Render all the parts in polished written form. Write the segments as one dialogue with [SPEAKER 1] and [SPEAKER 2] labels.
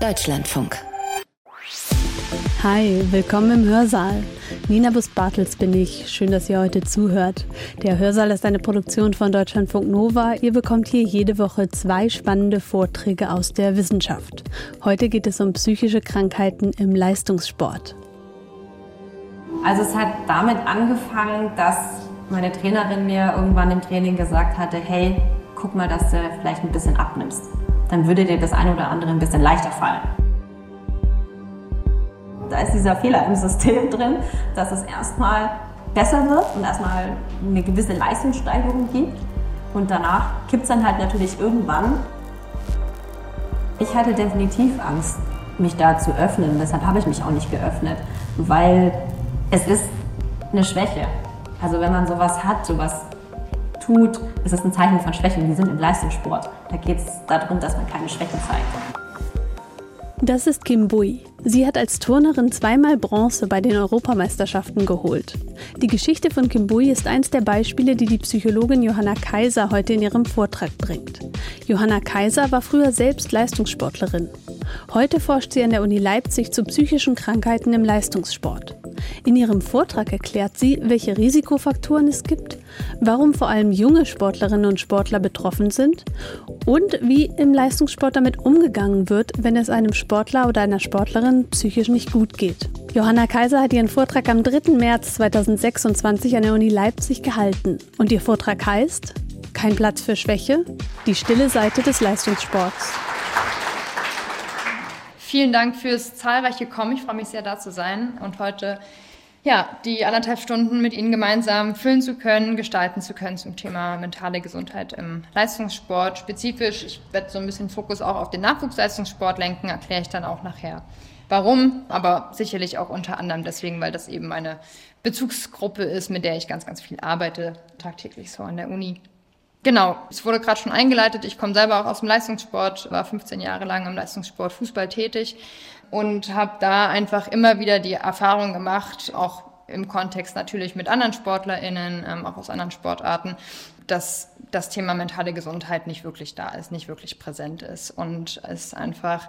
[SPEAKER 1] Deutschlandfunk.
[SPEAKER 2] Hi, willkommen im Hörsaal. Nina Bus-Bartels bin ich. Schön, dass ihr heute zuhört. Der Hörsaal ist eine Produktion von Deutschlandfunk Nova. Ihr bekommt hier jede Woche 2 spannende Vorträge aus der Wissenschaft. Heute geht es um psychische Krankheiten im Leistungssport.
[SPEAKER 3] Also es hat damit angefangen, dass meine Trainerin mir irgendwann im Training gesagt hatte, hey, guck mal, dass du vielleicht ein bisschen abnimmst. Dann würde dir das eine oder andere ein bisschen leichter fallen. Da ist dieser Fehler im System drin, dass es erstmal besser wird und erstmal eine gewisse Leistungssteigerung gibt. Und danach kippt es dann halt natürlich irgendwann. Ich hatte definitiv Angst, mich da zu öffnen. Deshalb habe ich mich auch nicht geöffnet, weil es ist eine Schwäche. Also wenn man sowas hat, sowas tut, ist es ein Zeichen von Schwäche. Wir sind im Leistungssport. Da geht es darum, dass man keine Schwäche zeigt.
[SPEAKER 2] Das ist Kim Bui. Sie hat als Turnerin 2-mal Bronze bei den Europameisterschaften geholt. Die Geschichte von Kim Bui ist eins der Beispiele, die die Psychologin Johanna Kaiser heute in ihrem Vortrag bringt. Johanna Kaiser war früher selbst Leistungssportlerin. Heute forscht sie an der Uni Leipzig zu psychischen Krankheiten im Leistungssport. In ihrem Vortrag erklärt sie, welche Risikofaktoren es gibt, warum vor allem junge Sportlerinnen und Sportler betroffen sind und wie im Leistungssport damit umgegangen wird, wenn es einem Sportler oder einer Sportlerin psychisch nicht gut geht. Johanna Kaiser hat ihren Vortrag am 3. März 2026 an der Uni Leipzig gehalten. Und ihr Vortrag heißt „Kein Platz für Schwäche? Die stille Seite des Leistungssports".
[SPEAKER 4] Vielen Dank fürs zahlreiche Kommen. Ich freue mich sehr, da zu sein und heute die 1,5 Stunden mit Ihnen gemeinsam füllen zu können, gestalten zu können zum Thema mentale Gesundheit im Leistungssport. Spezifisch, ich werde so ein bisschen Fokus auch auf den Nachwuchsleistungssport lenken, erkläre ich dann auch nachher warum, aber sicherlich auch unter anderem deswegen, weil das eben meine Bezugsgruppe ist, mit der ich ganz, ganz viel arbeite, tagtäglich so an der Uni. Genau, es wurde gerade schon eingeleitet, ich komme selber auch aus dem Leistungssport, war 15 Jahre lang im Leistungssport Fußball tätig und habe da einfach immer wieder die Erfahrung gemacht, auch im Kontext natürlich mit anderen SportlerInnen, auch aus anderen Sportarten, dass das Thema mentale Gesundheit nicht wirklich da ist, nicht wirklich präsent ist und es einfach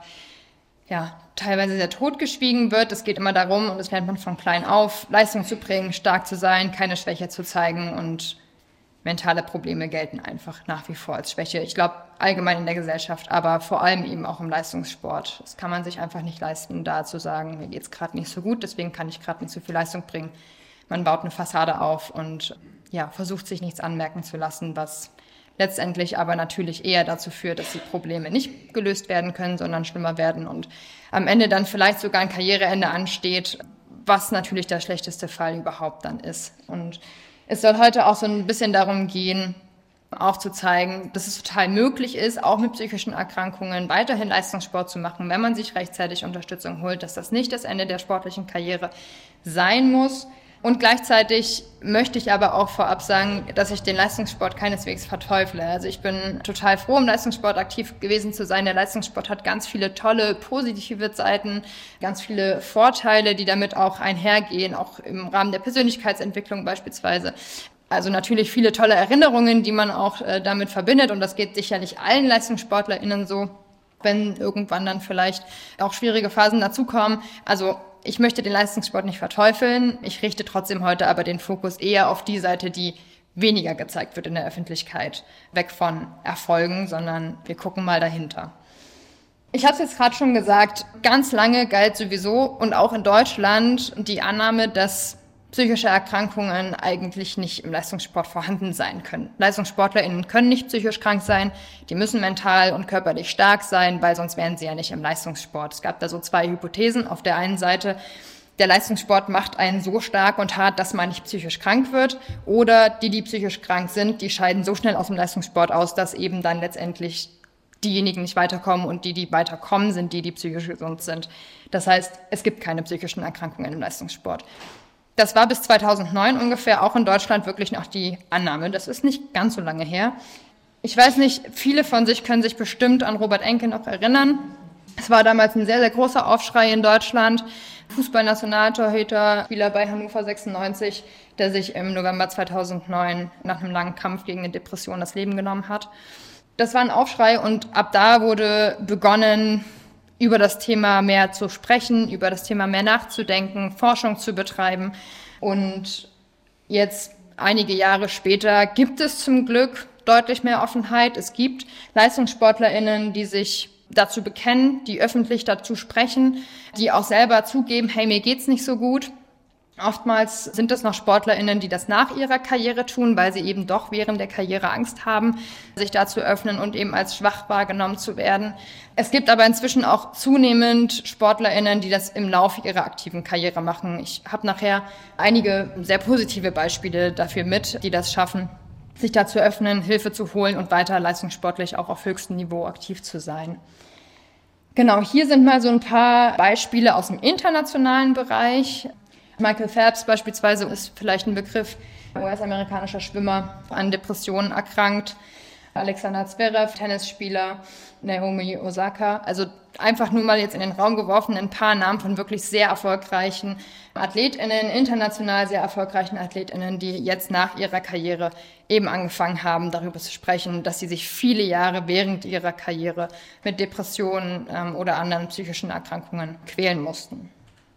[SPEAKER 4] teilweise sehr totgeschwiegen wird. Es geht immer darum, und das lernt man von klein auf, Leistung zu bringen, stark zu sein, keine Schwäche zu zeigen und mentale Probleme gelten einfach nach wie vor als Schwäche. Ich glaube, allgemein in der Gesellschaft, aber vor allem eben auch im Leistungssport. Das kann man sich einfach nicht leisten, da zu sagen, mir geht's gerade nicht so gut, deswegen kann ich gerade nicht so viel Leistung bringen. Man baut eine Fassade auf und versucht sich nichts anmerken zu lassen, was letztendlich aber natürlich eher dazu führt, dass die Probleme nicht gelöst werden können, sondern schlimmer werden und am Ende dann vielleicht sogar ein Karriereende ansteht, was natürlich der schlechteste Fall überhaupt dann ist. Und es soll heute auch so ein bisschen darum gehen, aufzuzeigen, dass es total möglich ist, auch mit psychischen Erkrankungen weiterhin Leistungssport zu machen, wenn man sich rechtzeitig Unterstützung holt, dass das nicht das Ende der sportlichen Karriere sein muss. Und gleichzeitig möchte ich aber auch vorab sagen, dass ich den Leistungssport keineswegs verteufle. Also ich bin total froh, im Leistungssport aktiv gewesen zu sein. Der Leistungssport hat ganz viele tolle, positive Seiten, ganz viele Vorteile, die damit auch einhergehen, auch im Rahmen der Persönlichkeitsentwicklung beispielsweise. Also natürlich viele tolle Erinnerungen, die man auch damit verbindet. Und das geht sicherlich allen LeistungssportlerInnen so, wenn irgendwann dann vielleicht auch schwierige Phasen dazukommen. Also ich möchte den Leistungssport nicht verteufeln. Ich richte trotzdem heute aber den Fokus eher auf die Seite, die weniger gezeigt wird in der Öffentlichkeit. Weg von Erfolgen, sondern wir gucken mal dahinter. Ich habe es jetzt gerade schon gesagt, ganz lange galt sowieso und auch in Deutschland die Annahme, dass psychische Erkrankungen eigentlich nicht im Leistungssport vorhanden sein können. LeistungssportlerInnen können nicht psychisch krank sein, die müssen mental und körperlich stark sein, weil sonst wären sie ja nicht im Leistungssport. Es gab da so 2 Hypothesen. Auf der einen Seite, der Leistungssport macht einen so stark und hart, dass man nicht psychisch krank wird. Oder die psychisch krank sind, die scheiden so schnell aus dem Leistungssport aus, dass eben dann letztendlich diejenigen nicht weiterkommen und die weiterkommen, sind die psychisch gesund sind. Das heißt, es gibt keine psychischen Erkrankungen im Leistungssport. Das war bis 2009 ungefähr auch in Deutschland wirklich noch die Annahme. Das ist nicht ganz so lange her. Ich weiß nicht, viele von sich können sich bestimmt an Robert Enke noch erinnern. Es war damals ein sehr, sehr großer Aufschrei in Deutschland. Fußballnationaltorhüter, Spieler bei Hannover 96, der sich im November 2009 nach einem langen Kampf gegen eine Depression das Leben genommen hat. Das war ein Aufschrei und ab da wurde begonnen, über das Thema mehr zu sprechen, über das Thema mehr nachzudenken, Forschung zu betreiben. Und jetzt einige Jahre später gibt es zum Glück deutlich mehr Offenheit. Es gibt LeistungssportlerInnen, die sich dazu bekennen, die öffentlich dazu sprechen, die auch selber zugeben, hey, mir geht's nicht so gut. Oftmals sind es noch SportlerInnen, die das nach ihrer Karriere tun, weil sie eben doch während der Karriere Angst haben, sich da zu öffnen und eben als schwach wahrgenommen zu werden. Es gibt aber inzwischen auch zunehmend SportlerInnen, die das im Laufe ihrer aktiven Karriere machen. Ich habe nachher einige sehr positive Beispiele dafür mit, die das schaffen, sich da zu öffnen, Hilfe zu holen und weiter leistungssportlich auch auf höchstem Niveau aktiv zu sein. Genau, hier sind mal so ein paar Beispiele aus dem internationalen Bereich. Michael Phelps beispielsweise ist vielleicht ein Begriff, US-amerikanischer Schwimmer, an Depressionen erkrankt. Alexander Zverev, Tennisspieler, Naomi Osaka. Also einfach nur mal jetzt in den Raum geworfen, ein paar Namen von wirklich sehr erfolgreichen AthletInnen, international sehr erfolgreichen AthletInnen, die jetzt nach ihrer Karriere eben angefangen haben, darüber zu sprechen, dass sie sich viele Jahre während ihrer Karriere mit Depressionen oder anderen psychischen Erkrankungen quälen mussten.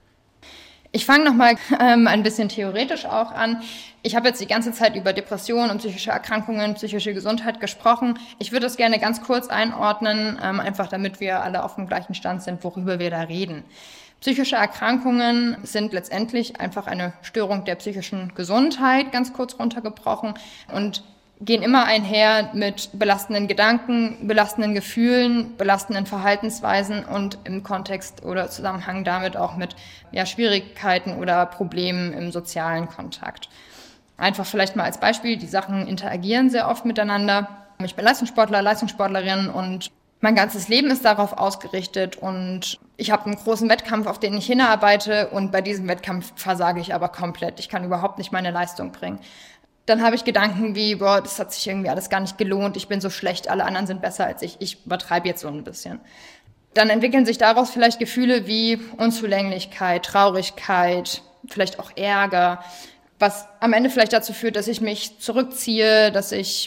[SPEAKER 4] Ich fange nochmal ein bisschen theoretisch auch an. Ich habe jetzt die ganze Zeit über Depressionen und psychische Erkrankungen, psychische Gesundheit gesprochen. Ich würde das gerne ganz kurz einordnen, einfach damit wir alle auf dem gleichen Stand sind, worüber wir da reden. Psychische Erkrankungen sind letztendlich einfach eine Störung der psychischen Gesundheit, ganz kurz runtergebrochen, und gehen immer einher mit belastenden Gedanken, belastenden Gefühlen, belastenden Verhaltensweisen und im Kontext oder Zusammenhang damit auch mit Schwierigkeiten oder Problemen im sozialen Kontakt. Einfach vielleicht mal als Beispiel, die Sachen interagieren sehr oft miteinander. Ich bin Leistungssportler, Leistungssportlerin und mein ganzes Leben ist darauf ausgerichtet und ich habe einen großen Wettkampf, auf den ich hinarbeite, und bei diesem Wettkampf versage ich aber komplett. Ich kann überhaupt nicht meine Leistung bringen. Dann habe ich Gedanken wie, das hat sich irgendwie alles gar nicht gelohnt, ich bin so schlecht, alle anderen sind besser als ich übertreibe jetzt so ein bisschen. Dann entwickeln sich daraus vielleicht Gefühle wie Unzulänglichkeit, Traurigkeit, vielleicht auch Ärger, was am Ende vielleicht dazu führt, dass ich mich zurückziehe, dass ich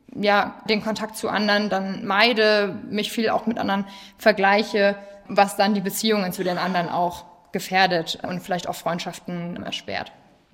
[SPEAKER 4] den Kontakt zu anderen dann meide, mich viel auch mit anderen vergleiche, was dann die Beziehungen zu den anderen auch gefährdet und vielleicht auch Freundschaften erschwert.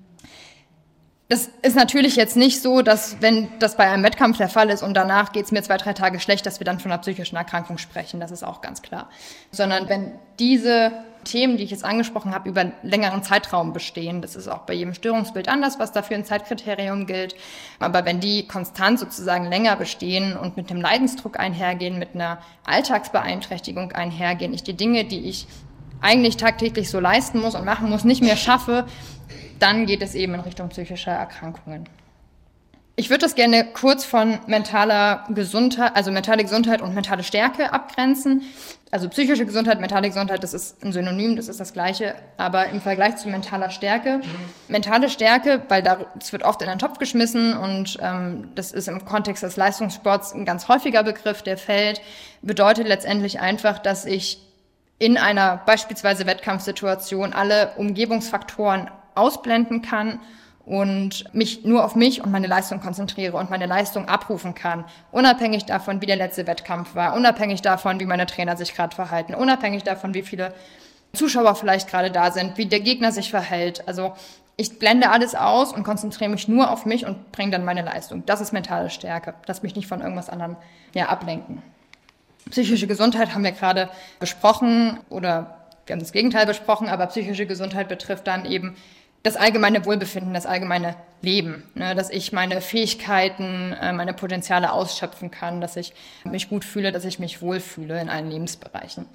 [SPEAKER 4] Das ist natürlich jetzt nicht so, dass wenn das bei einem Wettkampf der Fall ist und danach geht es mir 2-3 Tage schlecht, dass wir dann von einer psychischen Erkrankung sprechen. Das ist auch ganz klar. Sondern wenn diese Themen, die ich jetzt angesprochen habe, über einen längeren Zeitraum bestehen, das ist auch bei jedem Störungsbild anders, was dafür ein Zeitkriterium gilt. Aber wenn die konstant sozusagen länger bestehen und mit einem Leidensdruck einhergehen, mit einer Alltagsbeeinträchtigung einhergehen, ich die Dinge, die ich eigentlich tagtäglich so leisten muss und machen muss, nicht mehr schaffe, dann geht es eben in Richtung psychischer Erkrankungen. Ich würde das gerne kurz von mentaler Gesundheit, also mentale Gesundheit und mentale Stärke abgrenzen. Also psychische Gesundheit, mentale Gesundheit, das ist ein Synonym, das ist das Gleiche, aber im Vergleich zu mentaler Stärke. Mentale Stärke, weil das wird oft in einen Topf geschmissen und das ist im Kontext des Leistungssports ein ganz häufiger Begriff, der fällt, bedeutet letztendlich einfach, dass ich in einer beispielsweise Wettkampfsituation alle Umgebungsfaktoren ausblenden kann und mich nur auf mich und meine Leistung konzentriere und meine Leistung abrufen kann, unabhängig davon, wie der letzte Wettkampf war, unabhängig davon, wie meine Trainer sich gerade verhalten, unabhängig davon, wie viele Zuschauer vielleicht gerade da sind, wie der Gegner sich verhält. Also ich blende alles aus und konzentriere mich nur auf mich und bringe dann meine Leistung. Das ist mentale Stärke. Lass mich nicht von irgendwas anderem ablenken. Psychische Gesundheit haben wir gerade besprochen oder wir haben das Gegenteil besprochen, aber psychische Gesundheit betrifft dann eben das allgemeine Wohlbefinden, das allgemeine Leben, ne, dass ich meine Fähigkeiten, meine Potenziale ausschöpfen kann, dass ich mich gut fühle, dass ich mich wohlfühle in allen Lebensbereichen.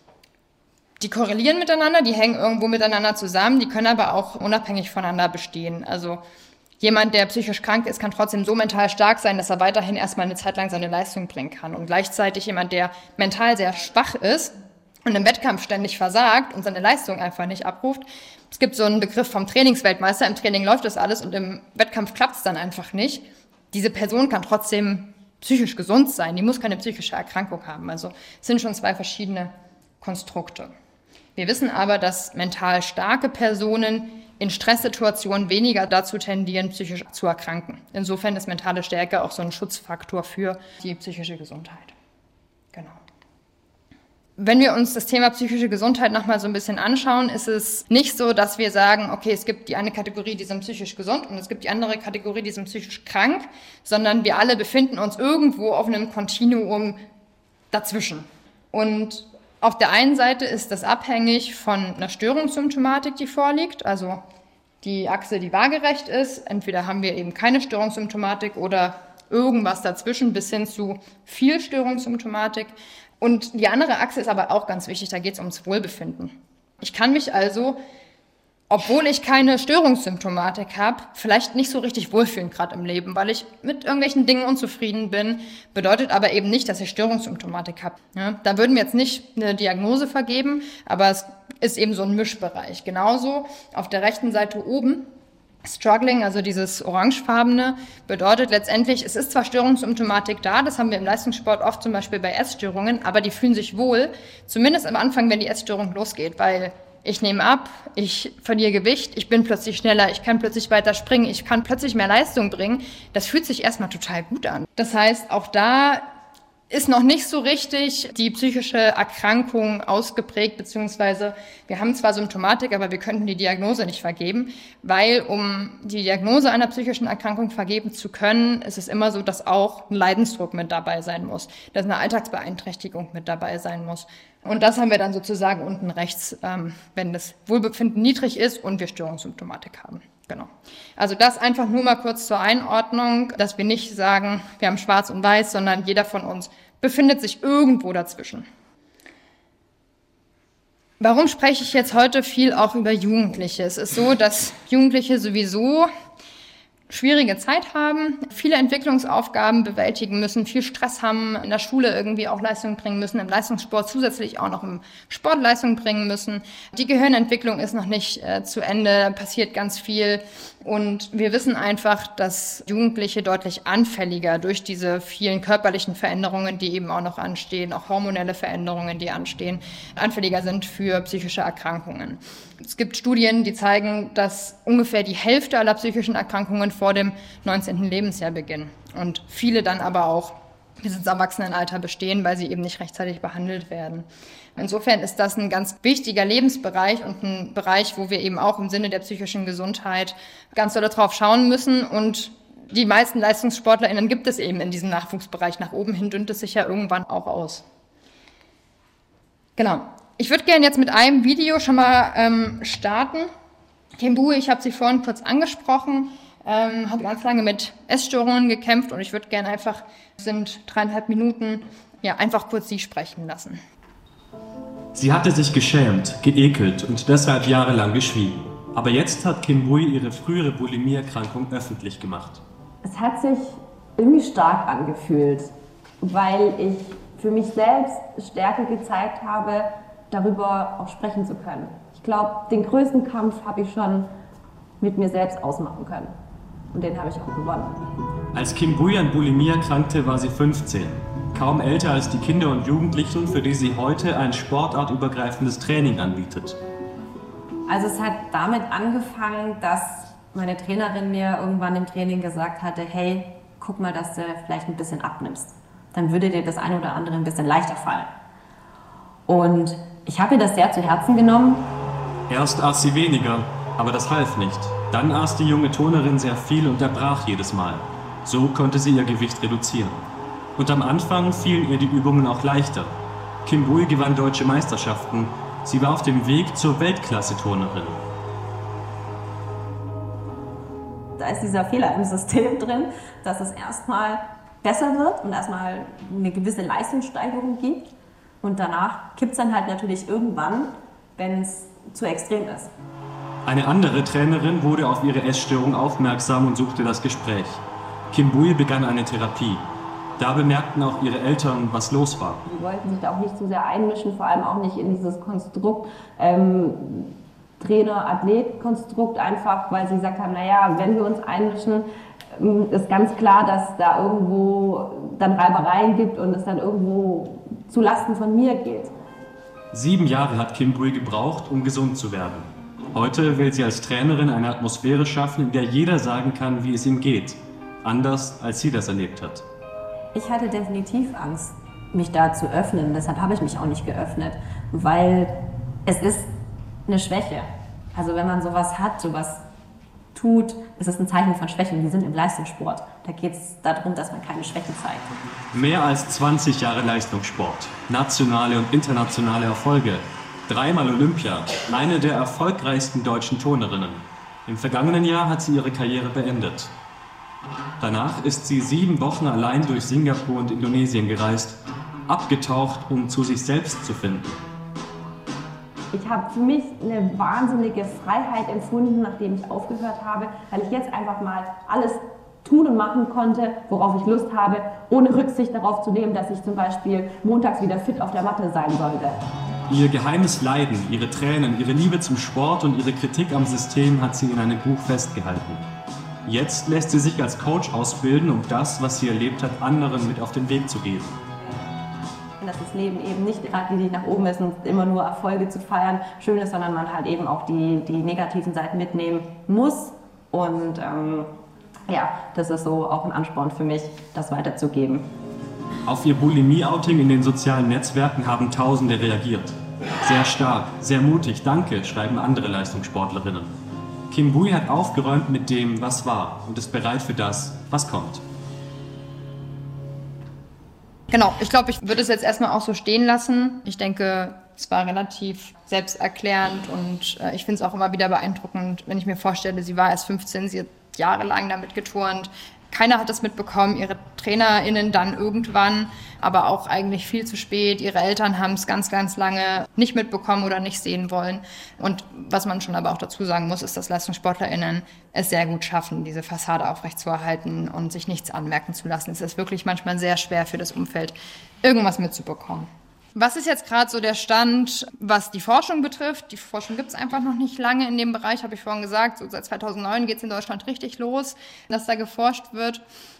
[SPEAKER 4] Die korrelieren miteinander, die hängen irgendwo miteinander zusammen, die können aber auch unabhängig voneinander bestehen. Also jemand, der psychisch krank ist, kann trotzdem so mental stark sein, dass er weiterhin erstmal eine Zeit lang seine Leistung bringen kann. Und gleichzeitig jemand, der mental sehr schwach ist und im Wettkampf ständig versagt und seine Leistung einfach nicht abruft. Es gibt so einen Begriff vom Trainingsweltmeister, im Training läuft das alles und im Wettkampf klappt es dann einfach nicht. Diese Person kann trotzdem psychisch gesund sein, die muss keine psychische Erkrankung haben. Also es sind schon zwei verschiedene Konstrukte. Wir wissen aber, dass mental starke Personen in Stresssituationen weniger dazu tendieren, psychisch zu erkranken. Insofern ist mentale Stärke auch so ein Schutzfaktor für die psychische Gesundheit. Genau. Wenn wir uns das Thema psychische Gesundheit nochmal so ein bisschen anschauen, ist es nicht so, dass wir sagen, okay, es gibt die eine Kategorie, die sind psychisch gesund und es gibt die andere Kategorie, die sind psychisch krank, sondern wir alle befinden uns irgendwo auf einem Kontinuum dazwischen. Und auf der einen Seite ist das abhängig von einer Störungssymptomatik, die vorliegt, also die Achse, die waagerecht ist. Entweder haben wir eben keine Störungssymptomatik oder irgendwas dazwischen bis hin zu viel Störungssymptomatik. Und die andere Achse ist aber auch ganz wichtig, da geht es ums Wohlbefinden. Ich kann mich also, obwohl ich keine Störungssymptomatik habe, vielleicht nicht so richtig wohlfühlen gerade im Leben, weil ich mit irgendwelchen Dingen unzufrieden bin, bedeutet aber eben nicht, dass ich Störungssymptomatik habe. Ja, da würden wir jetzt nicht eine Diagnose vergeben, aber es ist eben so ein Mischbereich. Genauso auf der rechten Seite oben, Struggling, also dieses orangefarbene, bedeutet letztendlich, es ist zwar Störungssymptomatik da, das haben wir im Leistungssport oft zum Beispiel bei Essstörungen, aber die fühlen sich wohl, zumindest am Anfang, wenn die Essstörung losgeht, weil ich nehme ab, ich verliere Gewicht, ich bin plötzlich schneller, ich kann plötzlich weiter springen, ich kann plötzlich mehr Leistung bringen. Das fühlt sich erstmal total gut an. Das heißt, auch da ist noch nicht so richtig die psychische Erkrankung ausgeprägt, beziehungsweise wir haben zwar Symptomatik, aber wir könnten die Diagnose nicht vergeben, weil um die Diagnose einer psychischen Erkrankung vergeben zu können, ist es immer so, dass auch ein Leidensdruck mit dabei sein muss, dass eine Alltagsbeeinträchtigung mit dabei sein muss. Und das haben wir dann sozusagen unten rechts, wenn das Wohlbefinden niedrig ist und wir Störungssymptomatik haben. Genau. Also das einfach nur mal kurz zur Einordnung, dass wir nicht sagen, wir haben schwarz und weiß, sondern jeder von uns befindet sich irgendwo dazwischen. Warum spreche ich jetzt heute viel auch über Jugendliche? Es ist so, dass Jugendliche sowieso schwierige Zeit haben, viele Entwicklungsaufgaben bewältigen müssen, viel Stress haben, in der Schule irgendwie auch Leistung bringen müssen, im Leistungssport zusätzlich auch noch im Sport Leistung bringen müssen. Die Gehirnentwicklung ist noch nicht zu Ende, passiert ganz viel. Und wir wissen einfach, dass Jugendliche deutlich anfälliger durch diese vielen körperlichen Veränderungen, die eben auch noch anstehen, auch hormonelle Veränderungen, die anstehen, anfälliger sind für psychische Erkrankungen. Es gibt Studien, die zeigen, dass ungefähr die Hälfte aller psychischen Erkrankungen vor dem 19. Lebensjahr beginnen und viele dann aber auch bis ins Erwachsenenalter bestehen, weil sie eben nicht rechtzeitig behandelt werden. Insofern ist das ein ganz wichtiger Lebensbereich und ein Bereich, wo wir eben auch im Sinne der psychischen Gesundheit ganz doll drauf schauen müssen. Und die meisten LeistungssportlerInnen gibt es eben in diesem Nachwuchsbereich. Nach oben hin dünnt es sich ja irgendwann auch aus. Genau. Ich würde gerne jetzt mit einem Video schon mal starten. Kim Bui, ich habe sie vorhin kurz angesprochen, hat ganz lange mit Essstörungen gekämpft und ich würde gerne einfach, es sind 3,5 Minuten, ja, einfach kurz sie sprechen lassen.
[SPEAKER 1] Sie hatte sich geschämt, geekelt und deshalb jahrelang geschwiegen. Aber jetzt hat Kim Bui ihre frühere Bulimie-Erkrankung öffentlich gemacht.
[SPEAKER 3] Es hat sich irgendwie stark angefühlt, weil ich für mich selbst Stärke gezeigt habe, darüber auch sprechen zu können. Ich glaube, den größten Kampf habe ich schon mit mir selbst ausmachen können. Und den habe ich auch gewonnen.
[SPEAKER 1] Als Kim Bui an Bulimie erkrankte, war sie 15. Kaum älter als die Kinder und Jugendlichen, für die sie heute ein sportartübergreifendes Training anbietet.
[SPEAKER 3] Also es hat damit angefangen, dass meine Trainerin mir irgendwann im Training gesagt hatte, hey, guck mal, dass du vielleicht ein bisschen abnimmst. Dann würde dir das eine oder andere ein bisschen leichter fallen. Und ich habe mir das sehr zu Herzen genommen.
[SPEAKER 1] Erst aß sie weniger, aber das half nicht. Dann aß die junge Turnerin sehr viel und erbrach jedes Mal. So konnte sie ihr Gewicht reduzieren. Und am Anfang fielen ihr die Übungen auch leichter. Kim Bui gewann deutsche Meisterschaften. Sie war auf dem Weg zur Weltklasse-Turnerin.
[SPEAKER 3] Da ist dieser Fehler im System drin, dass es erstmal besser wird und erstmal eine gewisse Leistungssteigerung gibt. Und danach kippt es dann halt natürlich irgendwann, wenn es zu extrem ist.
[SPEAKER 1] Eine andere Trainerin wurde auf ihre Essstörung aufmerksam und suchte das Gespräch. Kim Bui begann eine Therapie. Da bemerkten auch ihre Eltern, was los war.
[SPEAKER 3] Die wollten sich da auch nicht zu sehr einmischen, vor allem auch nicht in dieses Konstrukt Trainer-Athlet-Konstrukt, einfach weil sie gesagt haben, naja, wenn wir uns einmischen, ist ganz klar, dass da irgendwo dann Reibereien gibt und es dann irgendwo zu Lasten von mir geht.
[SPEAKER 1] 7 Jahre hat Kim Bui gebraucht, um gesund zu werden. Heute will sie als Trainerin eine Atmosphäre schaffen, in der jeder sagen kann, wie es ihm geht. Anders, als sie das erlebt hat.
[SPEAKER 3] Ich hatte definitiv Angst, mich da zu öffnen. Deshalb habe ich mich auch nicht geöffnet, weil es ist eine Schwäche. Also wenn man sowas hat, sowas tut, ist es ein Zeichen von Schwäche. Wir sind im Leistungssport. Da geht es darum, dass man keine Schwäche zeigt.
[SPEAKER 1] Mehr als 20 Jahre Leistungssport, nationale und internationale Erfolge, 3-mal Olympia, eine der erfolgreichsten deutschen Turnerinnen. Im vergangenen Jahr hat sie ihre Karriere beendet. Danach ist sie 7 Wochen allein durch Singapur und Indonesien gereist, abgetaucht, um zu sich selbst zu finden.
[SPEAKER 3] Ich habe für mich eine wahnsinnige Freiheit empfunden, nachdem ich aufgehört habe, weil ich jetzt einfach mal alles tun und machen konnte, worauf ich Lust habe, ohne Rücksicht darauf zu nehmen, dass ich zum Beispiel montags wieder fit auf der Matte sein sollte.
[SPEAKER 1] Ihr geheimes Leiden, ihre Tränen, ihre Liebe zum Sport und ihre Kritik am System hat sie in einem Buch festgehalten. Jetzt lässt sie sich als Coach ausbilden, um das, was sie erlebt hat, anderen mit auf den Weg zu geben.
[SPEAKER 3] Dass das Leben eben nicht gerade die nach oben ist und immer nur Erfolge zu feiern schön ist, sondern man halt eben auch die negativen Seiten mitnehmen muss. Und das ist so auch ein Ansporn für mich, das weiterzugeben.
[SPEAKER 1] Auf ihr Bulimie-Outing in den sozialen Netzwerken haben Tausende reagiert. Sehr stark, sehr mutig, danke, schreiben andere Leistungssportlerinnen. Kim Bui hat aufgeräumt mit dem, was war und ist bereit für das, was kommt.
[SPEAKER 4] Genau, ich glaube, ich würde es jetzt erstmal auch so stehen lassen. Ich denke, es war relativ selbsterklärend und ich finde es auch immer wieder beeindruckend, wenn ich mir vorstelle, sie war erst 15, sie hat jahrelang damit geturnt. Keiner hat das mitbekommen, ihre TrainerInnen dann irgendwann, aber auch eigentlich viel zu spät. Ihre Eltern haben es ganz, ganz lange nicht mitbekommen oder nicht sehen wollen. Und was man schon aber auch dazu sagen muss, ist, dass LeistungssportlerInnen es sehr gut schaffen, diese Fassade aufrechtzuerhalten und sich nichts anmerken zu lassen. Es ist wirklich manchmal sehr schwer für das Umfeld, irgendwas mitzubekommen. Was ist jetzt gerade so der Stand, was die Forschung betrifft? Die Forschung gibt es einfach noch nicht lange in dem Bereich, habe ich vorhin gesagt. So seit 2009 geht es in Deutschland richtig los, dass da geforscht wird.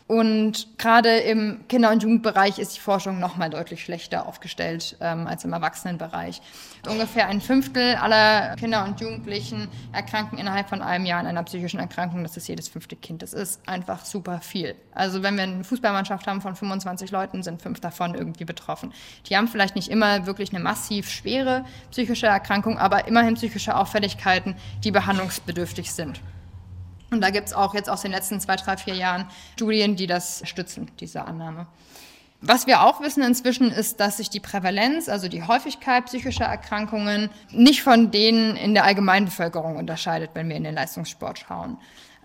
[SPEAKER 4] Und gerade im Kinder- und Jugendbereich ist die Forschung noch mal deutlich schlechter aufgestellt als im Erwachsenenbereich. Ungefähr 1/5 aller Kinder und Jugendlichen erkranken innerhalb von einem Jahr an einer psychischen Erkrankung. Das ist jedes 5. Kind. Das ist einfach super viel. Also wenn wir eine Fußballmannschaft haben von 25 Leuten, sind 5 davon irgendwie betroffen. Die haben vielleicht nicht immer wirklich eine massiv schwere psychische Erkrankung, aber immerhin psychische Auffälligkeiten, die behandlungsbedürftig sind. Und da gibt es auch jetzt aus den letzten 2, 3, 4 Jahren Studien, die das stützen, diese Annahme. Was wir auch wissen inzwischen ist, dass sich die Prävalenz, also die Häufigkeit psychischer Erkrankungen, nicht von denen in der Allgemeinbevölkerung unterscheidet, wenn wir in den Leistungssport schauen.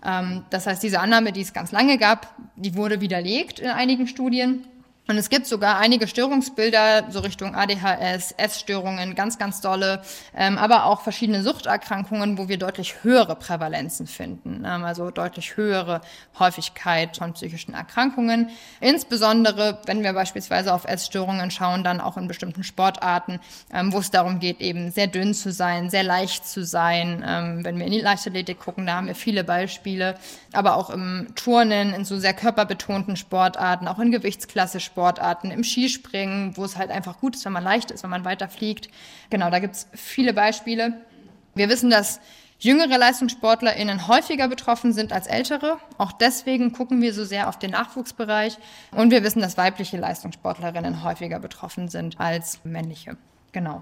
[SPEAKER 4] Das heißt, diese Annahme, die es ganz lange gab, die wurde widerlegt in einigen Studien. Und es gibt sogar einige Störungsbilder, so Richtung ADHS, Essstörungen, ganz, ganz dolle, aber auch verschiedene Suchterkrankungen, wo wir deutlich höhere Prävalenzen finden, also deutlich höhere Häufigkeit von psychischen Erkrankungen. Insbesondere, wenn wir beispielsweise auf Essstörungen schauen, dann auch in bestimmten Sportarten, wo es darum geht, eben sehr dünn zu sein, sehr leicht zu sein. Wenn wir in die Leichtathletik gucken, da haben wir viele Beispiele, aber auch im Turnen, in so sehr körperbetonten Sportarten, auch in Gewichtsklasse-Sportarten, im Skispringen, wo es halt einfach gut ist, wenn man leicht ist, wenn man weiter fliegt. Genau, da gibt es viele Beispiele. Wir wissen, dass jüngere LeistungssportlerInnen häufiger betroffen sind als ältere. Auch deswegen gucken wir so sehr auf den Nachwuchsbereich. Und wir wissen, dass weibliche Leistungssportlerinnen häufiger betroffen sind als männliche. Genau.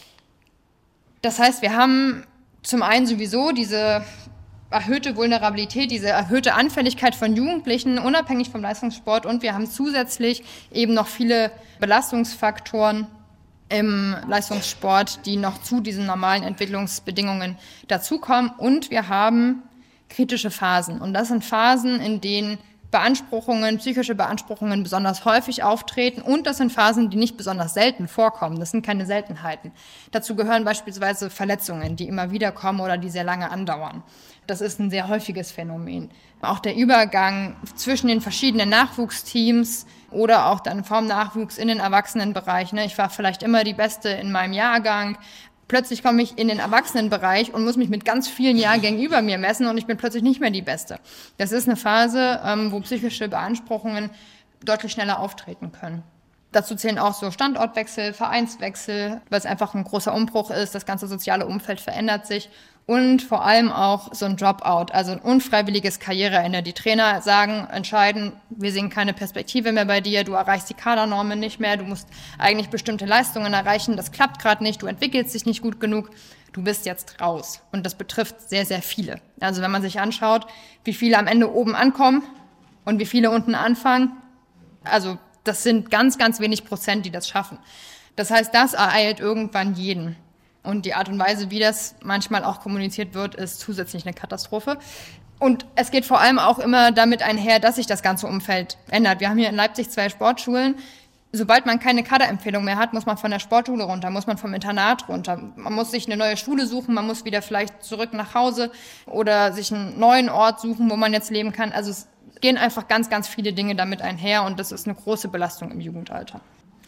[SPEAKER 4] Das heißt, wir haben zum einen sowieso diese erhöhte Vulnerabilität, diese erhöhte Anfälligkeit von Jugendlichen, unabhängig vom Leistungssport. Und wir haben zusätzlich eben noch viele Belastungsfaktoren im Leistungssport, die noch zu diesen normalen Entwicklungsbedingungen dazukommen. Und wir haben kritische Phasen. Und das sind Phasen, in denen Beanspruchungen, psychische Beanspruchungen besonders häufig auftreten. Und das sind Phasen, die nicht besonders selten vorkommen. Das sind keine Seltenheiten. Dazu gehören beispielsweise Verletzungen, die immer wieder kommen oder die sehr lange andauern. Das ist ein sehr häufiges Phänomen. Auch der Übergang zwischen den verschiedenen Nachwuchsteams oder auch dann vom Nachwuchs in den Erwachsenenbereich. Ich war vielleicht immer die Beste in meinem Jahrgang. Plötzlich komme ich in den Erwachsenenbereich und muss mich mit ganz vielen Jahrgängen über mir messen und ich bin plötzlich nicht mehr die Beste. Das ist eine Phase, wo psychische Beanspruchungen deutlich schneller auftreten können. Dazu zählen auch so Standortwechsel, Vereinswechsel, weil es einfach ein großer Umbruch ist. Das ganze soziale Umfeld verändert sich. und vor allem auch so ein Dropout, also ein unfreiwilliges Karriereende. Die Trainer entscheiden, wir sehen keine Perspektive mehr bei dir, du erreichst die Kadernormen nicht mehr, du musst eigentlich bestimmte Leistungen erreichen, das klappt gerade nicht, du entwickelst dich nicht gut genug, du bist jetzt raus. Und das betrifft sehr, sehr viele. Also wenn man sich anschaut, wie viele am Ende oben ankommen und wie viele unten anfangen, also das sind ganz, ganz wenig Prozent, die das schaffen. Das heißt, das ereilt irgendwann jeden. Und die Art und Weise, wie das manchmal auch kommuniziert wird, ist zusätzlich eine Katastrophe. Und es geht vor allem auch immer damit einher, dass sich das ganze Umfeld ändert. Wir haben hier in Leipzig 2 Sportschulen. Sobald man keine Kaderempfehlung mehr hat, muss man von der Sportschule runter, muss man vom Internat runter. Man muss sich eine neue Schule suchen, man muss wieder vielleicht zurück nach Hause oder sich einen neuen Ort suchen, wo man jetzt leben kann. Also es gehen einfach ganz, ganz viele Dinge damit einher und das ist eine große Belastung im Jugendalter.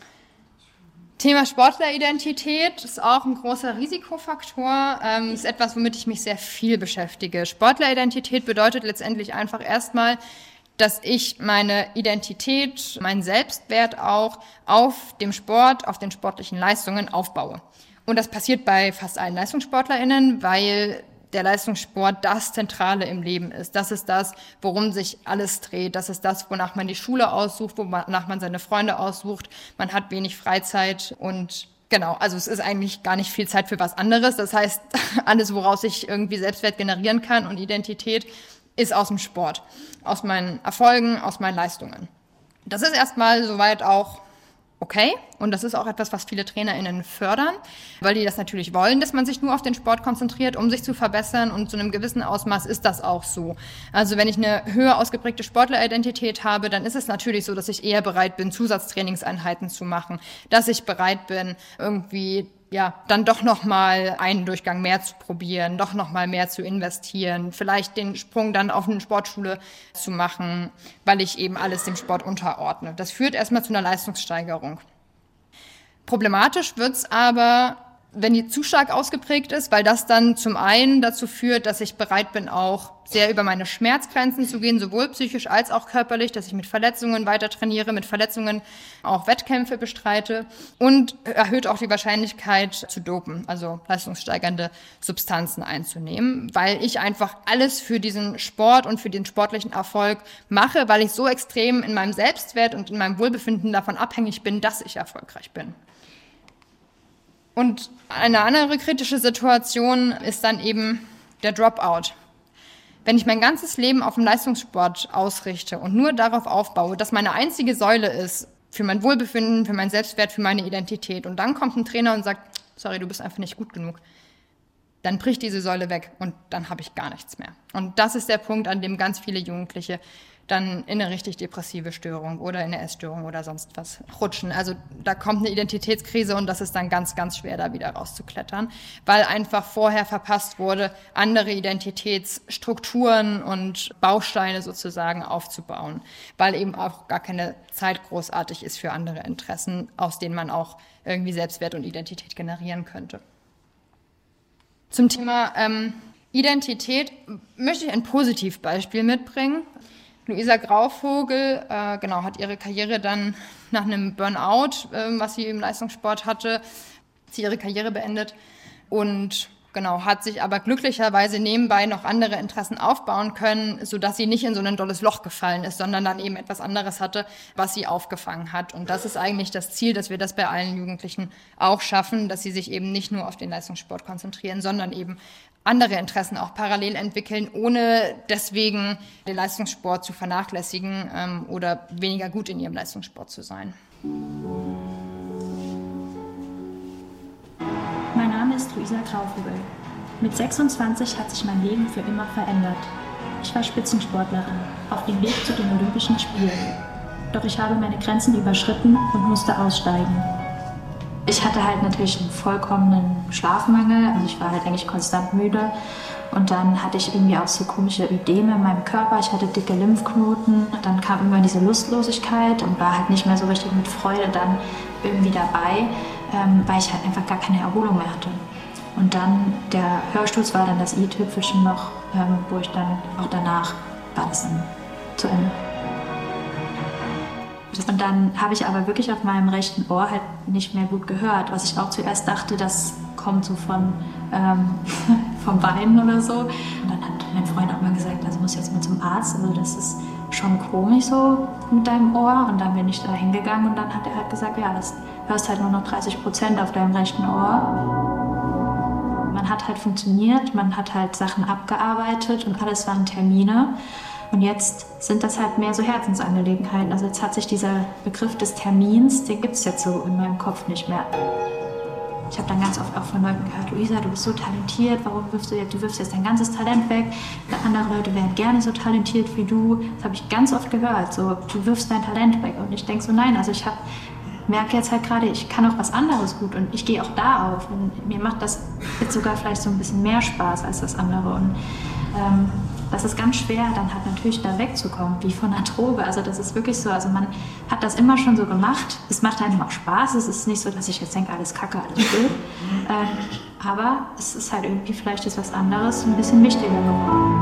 [SPEAKER 4] Thema Sportleridentität ist auch ein großer Risikofaktor, ist etwas, womit ich mich sehr viel beschäftige. Sportleridentität bedeutet letztendlich einfach erstmal, dass ich meine Identität, meinen Selbstwert auch auf dem Sport, auf den sportlichen Leistungen aufbaue. Und das passiert bei fast allen LeistungssportlerInnen, weil der Leistungssport das Zentrale im Leben ist. Das ist das, worum sich alles dreht. Das ist das, wonach man die Schule aussucht, wonach man seine Freunde aussucht. Man hat wenig Freizeit und genau, also es ist eigentlich gar nicht viel Zeit für was anderes. Das heißt, alles, woraus ich irgendwie Selbstwert generieren kann und Identität, ist aus dem Sport, aus meinen Erfolgen, aus meinen Leistungen. Das ist erstmal soweit auch okay und das ist auch etwas, was viele TrainerInnen fördern, weil die das natürlich wollen, dass man sich nur auf den Sport konzentriert, um sich zu verbessern und zu einem gewissen Ausmaß ist das auch so. Also wenn ich eine höher ausgeprägte Sportleridentität habe, dann ist es natürlich so, dass ich eher bereit bin, Zusatztrainingseinheiten zu machen, dass ich bereit bin, irgendwie dann doch nochmal einen Durchgang mehr zu probieren, doch nochmal mehr zu investieren, vielleicht den Sprung dann auf eine Sportschule zu machen, weil ich eben alles dem Sport unterordne. Das führt erstmal zu einer Leistungssteigerung. Problematisch wird's aber, wenn die zu stark ausgeprägt ist, weil das dann zum einen dazu führt, dass ich bereit bin, auch sehr über meine Schmerzgrenzen zu gehen, sowohl psychisch als auch körperlich, dass ich mit Verletzungen weiter trainiere, mit Verletzungen auch Wettkämpfe bestreite und erhöht auch die Wahrscheinlichkeit zu dopen, also leistungssteigernde Substanzen einzunehmen, weil ich einfach alles für diesen Sport und für den sportlichen Erfolg mache, weil ich so extrem in meinem Selbstwert und in meinem Wohlbefinden davon abhängig bin, dass ich erfolgreich bin. Und eine andere kritische Situation ist dann eben der Dropout. Wenn ich mein ganzes Leben auf dem Leistungssport ausrichte und nur darauf aufbaue, dass meine einzige Säule ist für mein Wohlbefinden, für meinen Selbstwert, für meine Identität und dann kommt ein Trainer und sagt, sorry, du bist einfach nicht gut genug, dann bricht diese Säule weg und dann habe ich gar nichts mehr. Und das ist der Punkt, an dem ganz viele Jugendliche dann in eine richtig depressive Störung oder in eine Essstörung oder sonst was rutschen. Also da kommt eine Identitätskrise und das ist dann ganz, ganz schwer, da wieder rauszuklettern, weil einfach vorher verpasst wurde, andere Identitätsstrukturen und Bausteine sozusagen aufzubauen, weil eben auch gar keine Zeit großartig ist für andere Interessen, aus denen man auch irgendwie Selbstwert und Identität generieren könnte. Zum Thema Identität möchte ich ein Positivbeispiel mitbringen. Luisa Grauvogel hat ihre Karriere dann nach einem Burnout, was sie im Leistungssport hatte, sie ihre Karriere beendet und hat sich aber glücklicherweise nebenbei noch andere Interessen aufbauen können, sodass sie nicht in so ein dolles Loch gefallen ist, sondern dann eben etwas anderes hatte, was sie aufgefangen hat. Und das ist eigentlich das Ziel, dass wir das bei allen Jugendlichen auch schaffen, dass sie sich eben nicht nur auf den Leistungssport konzentrieren, sondern eben andere Interessen auch parallel entwickeln, ohne deswegen den Leistungssport zu vernachlässigen oder weniger gut in ihrem Leistungssport zu sein.
[SPEAKER 5] Mein Name ist Luisa Grauvogel. Mit 26 hat sich mein Leben für immer verändert. Ich war Spitzensportlerin, auf dem Weg zu den Olympischen Spielen. Doch ich habe meine Grenzen überschritten und musste aussteigen. Ich hatte halt natürlich einen vollkommenen Schlafmangel, also ich war halt eigentlich konstant müde. Und dann hatte ich irgendwie auch so komische Ödeme in meinem Körper, ich hatte dicke Lymphknoten. Dann kam immer diese Lustlosigkeit und war halt nicht mehr so richtig mit Freude dann irgendwie dabei, weil ich halt einfach gar keine Erholung mehr hatte. Und dann der Hörsturz war dann das i-Tüpfelchen noch, wo ich dann auch danach war das dann zu Ende. Und dann habe ich aber wirklich auf meinem rechten Ohr halt nicht mehr gut gehört, was ich auch zuerst dachte, das kommt so vom Weinen oder so. Und dann hat mein Freund auch mal gesagt, also muss jetzt mal zum Arzt, also das ist schon komisch so mit deinem Ohr. Und dann bin ich da hingegangen und dann hat er halt gesagt, ja, das hörst halt nur noch 30% auf deinem rechten Ohr. Man hat halt funktioniert, man hat halt Sachen abgearbeitet und alles waren Termine. Und jetzt sind das halt mehr so Herzensangelegenheiten. Also jetzt hat sich dieser Begriff des Termins, den gibt es jetzt so in meinem Kopf nicht mehr. Ich habe dann ganz oft auch von Leuten gehört, Luisa, du bist so talentiert, warum wirfst du jetzt dein ganzes Talent weg? Andere Leute wären gerne so talentiert wie du. Das habe ich ganz oft gehört, so, du wirfst dein Talent weg. Und ich denke so, nein, also ich merke jetzt halt gerade, ich kann auch was anderes gut und ich gehe auch da auf. Und mir macht das jetzt sogar vielleicht so ein bisschen mehr Spaß als das andere. Und das ist ganz schwer, dann halt natürlich da wegzukommen, wie von einer Droge. Also das ist wirklich so, also man hat das immer schon so gemacht. Es macht einem auch Spaß. Es ist nicht so, dass ich jetzt denke, alles Kacke, alles blöd. Aber es ist halt irgendwie vielleicht jetzt was anderes, ein bisschen wichtiger geworden.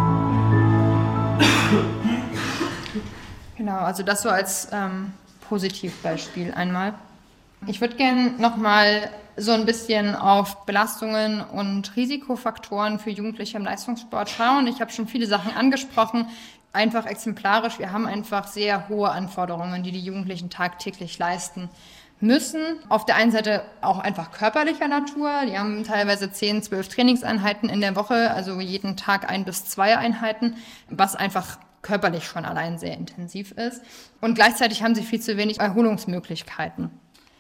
[SPEAKER 4] Genau, also das so als Positivbeispiel einmal. Ich würde gerne nochmal so ein bisschen auf Belastungen und Risikofaktoren für Jugendliche im Leistungssport schauen. Ich habe schon viele Sachen angesprochen, einfach exemplarisch. Wir haben einfach sehr hohe Anforderungen, die Jugendlichen tagtäglich leisten müssen. Auf der einen Seite auch einfach körperlicher Natur. Die haben teilweise 10, 12 Trainingseinheiten in der Woche, also jeden Tag 1 bis 2 Einheiten, was einfach körperlich schon allein sehr intensiv ist. Und gleichzeitig haben sie viel zu wenig Erholungsmöglichkeiten.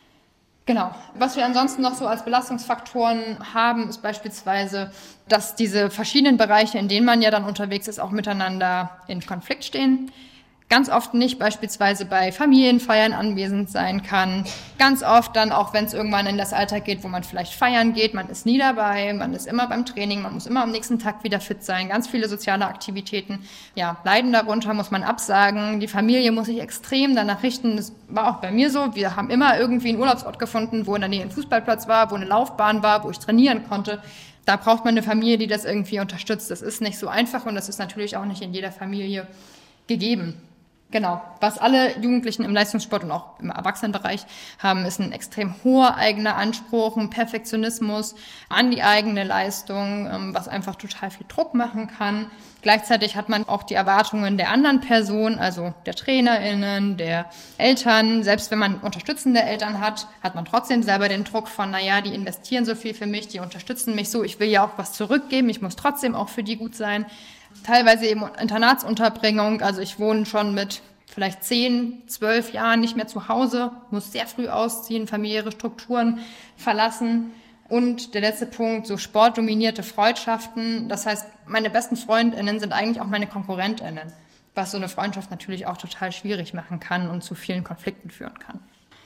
[SPEAKER 4] Genau. Was wir ansonsten noch so als Belastungsfaktoren haben, ist beispielsweise, dass diese verschiedenen Bereiche, in denen man ja dann unterwegs ist, auch miteinander in Konflikt stehen. Ganz oft nicht beispielsweise bei Familienfeiern anwesend sein kann. Ganz oft dann auch, wenn es irgendwann in das Alter geht, wo man vielleicht feiern geht, man ist nie dabei, man ist immer beim Training, man muss immer am nächsten Tag wieder fit sein. Ganz viele soziale Aktivitäten, ja, leiden darunter, muss man absagen. Die Familie muss sich extrem danach richten. Das war auch bei mir so. Wir haben immer irgendwie einen Urlaubsort gefunden, wo in der Nähe ein Fußballplatz war, wo eine Laufbahn war, wo ich trainieren konnte. Da braucht man eine Familie, die das irgendwie unterstützt. Das ist nicht so einfach und das ist natürlich auch nicht in jeder Familie gegeben. Genau. Was alle Jugendlichen im Leistungssport und auch im Erwachsenenbereich haben, ist ein extrem hoher eigener Anspruch, ein Perfektionismus an die eigene Leistung, was einfach total viel Druck machen kann. Gleichzeitig hat man auch die Erwartungen der anderen Personen, also der TrainerInnen, der Eltern. Selbst wenn man unterstützende Eltern hat, hat man trotzdem selber den Druck von, naja, die investieren so viel für mich, die unterstützen mich so, ich will ja auch was zurückgeben, ich muss trotzdem auch für die gut sein. Teilweise eben Internatsunterbringung, also ich wohne schon mit vielleicht 10, 12 Jahren nicht mehr zu Hause, muss sehr früh ausziehen, familiäre Strukturen verlassen. Und der letzte Punkt, so sportdominierte Freundschaften. Das heißt, meine besten FreundInnen sind eigentlich auch meine KonkurrentInnen, was so eine Freundschaft natürlich auch total schwierig machen kann und zu vielen Konflikten führen kann.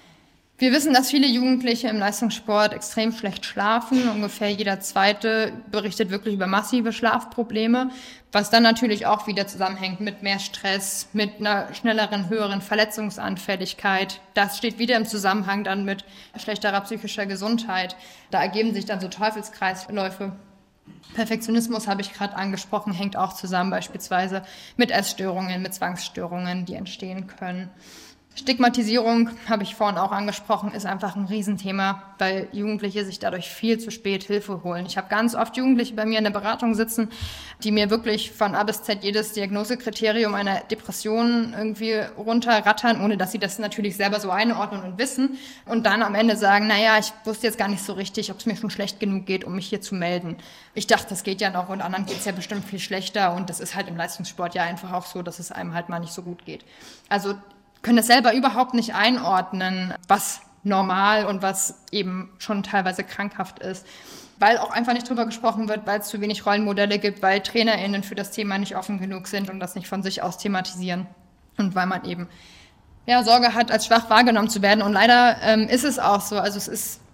[SPEAKER 4] Wir wissen, dass viele Jugendliche im Leistungssport extrem schlecht schlafen. Ungefähr jeder Zweite berichtet wirklich über massive Schlafprobleme, was dann natürlich auch wieder zusammenhängt mit mehr Stress, mit einer schnelleren, höheren Verletzungsanfälligkeit. Das steht wieder im Zusammenhang dann mit schlechterer psychischer Gesundheit. Da ergeben sich dann so Teufelskreisläufe. Perfektionismus habe ich gerade angesprochen, hängt auch zusammen beispielsweise mit Essstörungen, mit Zwangsstörungen, die entstehen können. Stigmatisierung, habe ich vorhin auch angesprochen, ist einfach ein Riesenthema, weil Jugendliche sich dadurch viel zu spät Hilfe holen. Ich habe ganz oft Jugendliche bei mir in der Beratung sitzen, die mir wirklich von A bis Z jedes Diagnosekriterium einer Depression irgendwie runterrattern, ohne dass sie das natürlich selber so einordnen und wissen und dann am Ende sagen, naja, ich wusste jetzt gar nicht so richtig, ob es mir schon schlecht genug geht, um mich hier zu melden. Ich dachte, das geht ja noch und anderen geht es ja bestimmt viel schlechter und das ist halt im Leistungssport ja einfach auch so, dass es einem halt mal nicht so gut geht. Also können das selber überhaupt nicht einordnen, was normal und was eben schon teilweise krankhaft ist, weil auch einfach nicht drüber gesprochen wird, weil es zu wenig Rollenmodelle gibt, weil TrainerInnen für das Thema nicht offen genug sind und das nicht von sich aus thematisieren und weil man eben Sorge hat, als schwach wahrgenommen zu werden. Und leider ist es auch so. Also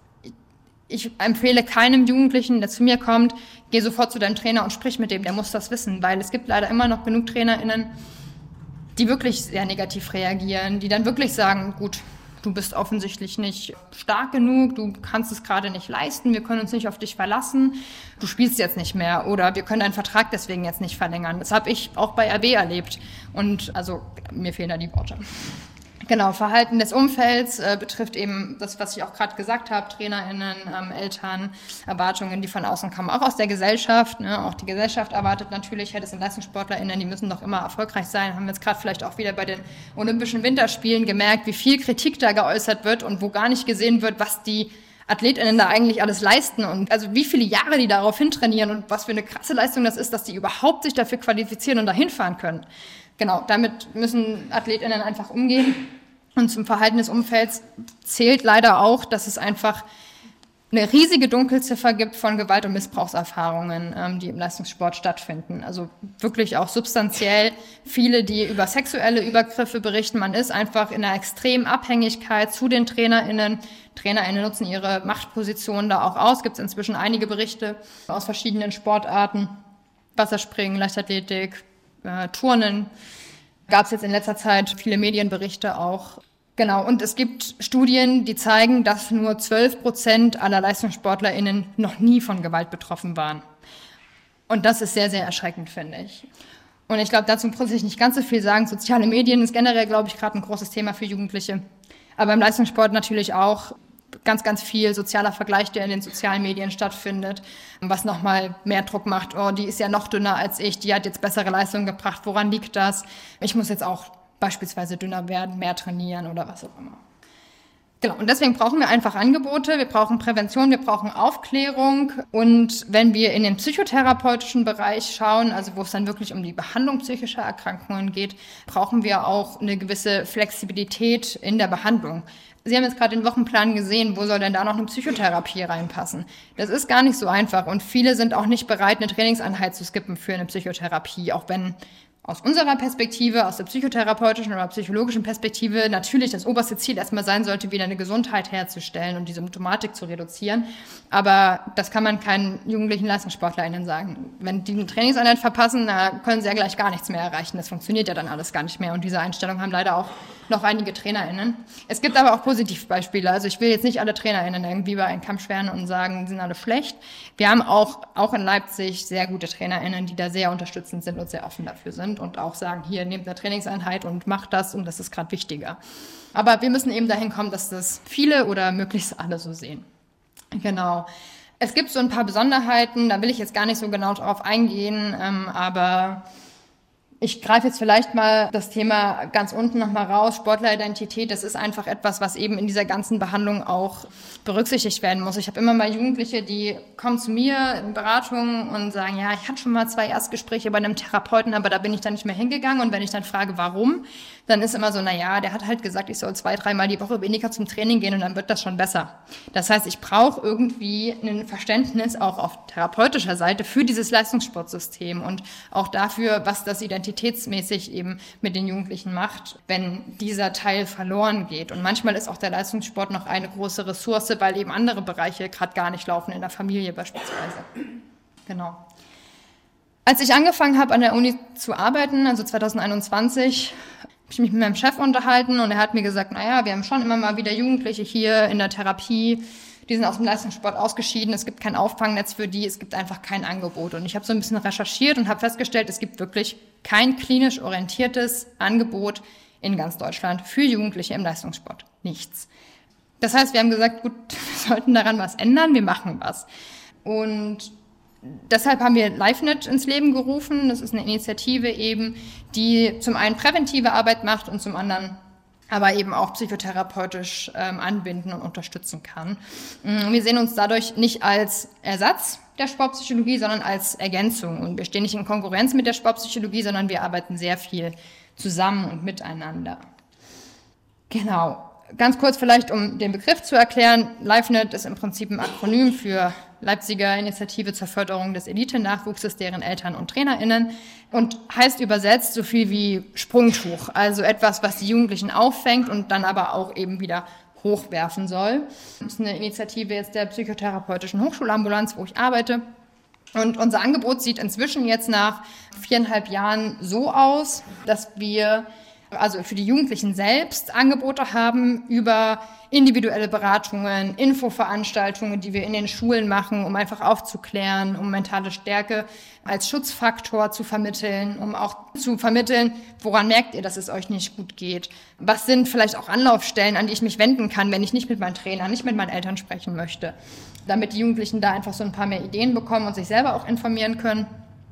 [SPEAKER 4] ich empfehle keinem Jugendlichen, der zu mir kommt, geh sofort zu deinem Trainer und sprich mit dem, der muss das wissen, weil es gibt leider immer noch genug TrainerInnen, die wirklich sehr negativ reagieren, die dann wirklich sagen, gut, du bist offensichtlich nicht stark genug, du kannst es gerade nicht leisten, wir können uns nicht auf dich verlassen, du spielst jetzt nicht mehr oder wir können deinen Vertrag deswegen jetzt nicht verlängern. Das habe ich auch bei RB erlebt und also mir fehlen da die Worte. Genau, Verhalten des Umfelds betrifft eben das, was ich auch gerade gesagt habe, TrainerInnen, Eltern, Erwartungen, die von außen kommen, auch aus der Gesellschaft. Ne? Auch die Gesellschaft erwartet natürlich, das sind LeistungssportlerInnen, die müssen doch immer erfolgreich sein. Haben wir jetzt gerade vielleicht auch wieder bei den Olympischen Winterspielen gemerkt, wie viel Kritik da geäußert wird und wo gar nicht gesehen wird, was die AthletInnen da eigentlich alles leisten und also wie viele Jahre die darauf hintrainieren und was für eine krasse Leistung das ist, dass die überhaupt sich dafür qualifizieren und dahin fahren können. Genau, damit müssen AthletInnen einfach umgehen. Und zum Verhalten des Umfelds zählt leider auch, dass es einfach eine riesige Dunkelziffer gibt von Gewalt- und Missbrauchserfahrungen, die im Leistungssport stattfinden. Also wirklich auch substanziell viele, die über sexuelle Übergriffe berichten. Man ist einfach in einer extremen Abhängigkeit zu den TrainerInnen. TrainerInnen nutzen ihre Machtposition da auch aus. Gibt es inzwischen einige Berichte aus verschiedenen Sportarten. Wasserspringen, Leichtathletik, Turnen. Gab es jetzt in letzter Zeit viele Medienberichte auch. Genau, und es gibt Studien, die zeigen, dass nur 12% aller LeistungssportlerInnen noch nie von Gewalt betroffen waren. Und das ist sehr, sehr erschreckend, finde ich. Und ich glaube, dazu muss ich nicht ganz so viel sagen. Soziale Medien ist generell, glaube ich, gerade ein großes Thema für Jugendliche. Aber im Leistungssport natürlich auch ganz, ganz viel sozialer Vergleich, der in den sozialen Medien stattfindet, was nochmal mehr Druck macht. Oh, die ist ja noch dünner als ich, die hat jetzt bessere Leistungen gebracht. Woran liegt das? Ich muss jetzt auch beispielsweise dünner werden, mehr trainieren oder was auch immer. Genau, und deswegen brauchen wir einfach Angebote, wir brauchen Prävention, wir brauchen Aufklärung. Und wenn wir in den psychotherapeutischen Bereich schauen, also wo es dann wirklich um die Behandlung psychischer Erkrankungen geht, brauchen wir auch eine gewisse Flexibilität in der Behandlung. Sie haben jetzt gerade den Wochenplan gesehen, wo soll denn da noch eine Psychotherapie reinpassen? Das ist gar nicht so einfach und viele sind auch nicht bereit, eine Trainingseinheit zu skippen für eine Psychotherapie, auch wenn aus unserer Perspektive, aus der psychotherapeutischen oder psychologischen Perspektive natürlich das oberste Ziel erstmal sein sollte, wieder eine Gesundheit herzustellen und die Symptomatik zu reduzieren. Aber das kann man keinen jugendlichen LeistungssportlerInnen sagen. Wenn die eine Trainingseinheit verpassen, da können sie ja gleich gar nichts mehr erreichen. Das funktioniert ja dann alles gar nicht mehr. Und diese Einstellung haben leider auch noch einige TrainerInnen. Es gibt aber auch Positivbeispiele. Also ich will jetzt nicht alle TrainerInnen irgendwie über einen Kamm scheren und sagen, die sind alle schlecht. Wir haben auch in Leipzig sehr gute TrainerInnen, die da sehr unterstützend sind und sehr offen dafür sind und auch sagen, hier, nehmt eine Trainingseinheit und macht das und das ist gerade wichtiger. Aber wir müssen eben dahin kommen, dass das viele oder möglichst alle so sehen. Genau. Es gibt so ein paar Besonderheiten, da will ich jetzt gar nicht so genau drauf eingehen, aber ich greife jetzt vielleicht mal das Thema ganz unten nochmal raus. Sportleridentität, das ist einfach etwas, was eben in dieser ganzen Behandlung auch berücksichtigt werden muss. Ich habe immer mal Jugendliche, die kommen zu mir in Beratungen und sagen, ja, ich hatte schon mal 2 Erstgespräche bei einem Therapeuten, aber da bin ich dann nicht mehr hingegangen. Und wenn ich dann frage, warum, dann ist immer so, der hat halt gesagt, ich soll 2-3 Mal die Woche weniger zum Training gehen und dann wird das schon besser. Das heißt, ich brauche irgendwie ein Verständnis auch auf therapeutischer Seite für dieses Leistungssportsystem und auch dafür, was das identitätsmäßig eben mit den Jugendlichen macht, wenn dieser Teil verloren geht. Und manchmal ist auch der Leistungssport noch eine große Ressource, weil eben andere Bereiche gerade gar nicht laufen, in der Familie beispielsweise. Genau. Als ich angefangen habe, an der Uni zu arbeiten, also 2021, habe ich mich mit meinem Chef unterhalten und er hat mir gesagt, wir haben schon immer mal wieder Jugendliche hier in der Therapie, die sind aus dem Leistungssport ausgeschieden, es gibt kein Auffangnetz für die, es gibt einfach kein Angebot. Und ich habe so ein bisschen recherchiert und habe festgestellt, es gibt wirklich kein klinisch orientiertes Angebot in ganz Deutschland für Jugendliche im Leistungssport. Nichts. Das heißt, wir haben gesagt, gut, wir sollten daran was ändern, wir machen was. Und deshalb haben wir LiveNet ins Leben gerufen. Das ist eine Initiative eben, die zum einen präventive Arbeit macht und zum anderen aber eben auch psychotherapeutisch anbinden und unterstützen kann. Wir sehen uns dadurch nicht als Ersatz der Sportpsychologie, sondern als Ergänzung. Und wir stehen nicht in Konkurrenz mit der Sportpsychologie, sondern wir arbeiten sehr viel zusammen und miteinander. Genau. Ganz kurz vielleicht, um den Begriff zu erklären. LiveNet ist im Prinzip ein Akronym für Leipziger Initiative zur Förderung des Elite-Nachwuchses, deren Eltern und TrainerInnen und heißt übersetzt so viel wie Sprungtuch, also etwas, was die Jugendlichen auffängt und dann aber auch eben wieder hochwerfen soll. Das ist eine Initiative jetzt der psychotherapeutischen Hochschulambulanz, wo ich arbeite. Und unser Angebot sieht inzwischen jetzt nach 4,5 Jahren so aus, dass wir also für die Jugendlichen selbst Angebote haben über individuelle Beratungen, Infoveranstaltungen, die wir in den Schulen machen, um einfach aufzuklären, um mentale Stärke als Schutzfaktor zu vermitteln, um auch zu vermitteln, woran merkt ihr, dass es euch nicht gut geht? Was sind vielleicht auch Anlaufstellen, an die ich mich wenden kann, wenn ich nicht mit meinen Trainern, nicht mit meinen Eltern sprechen möchte, damit die Jugendlichen da einfach so ein paar mehr Ideen bekommen und sich selber auch informieren können.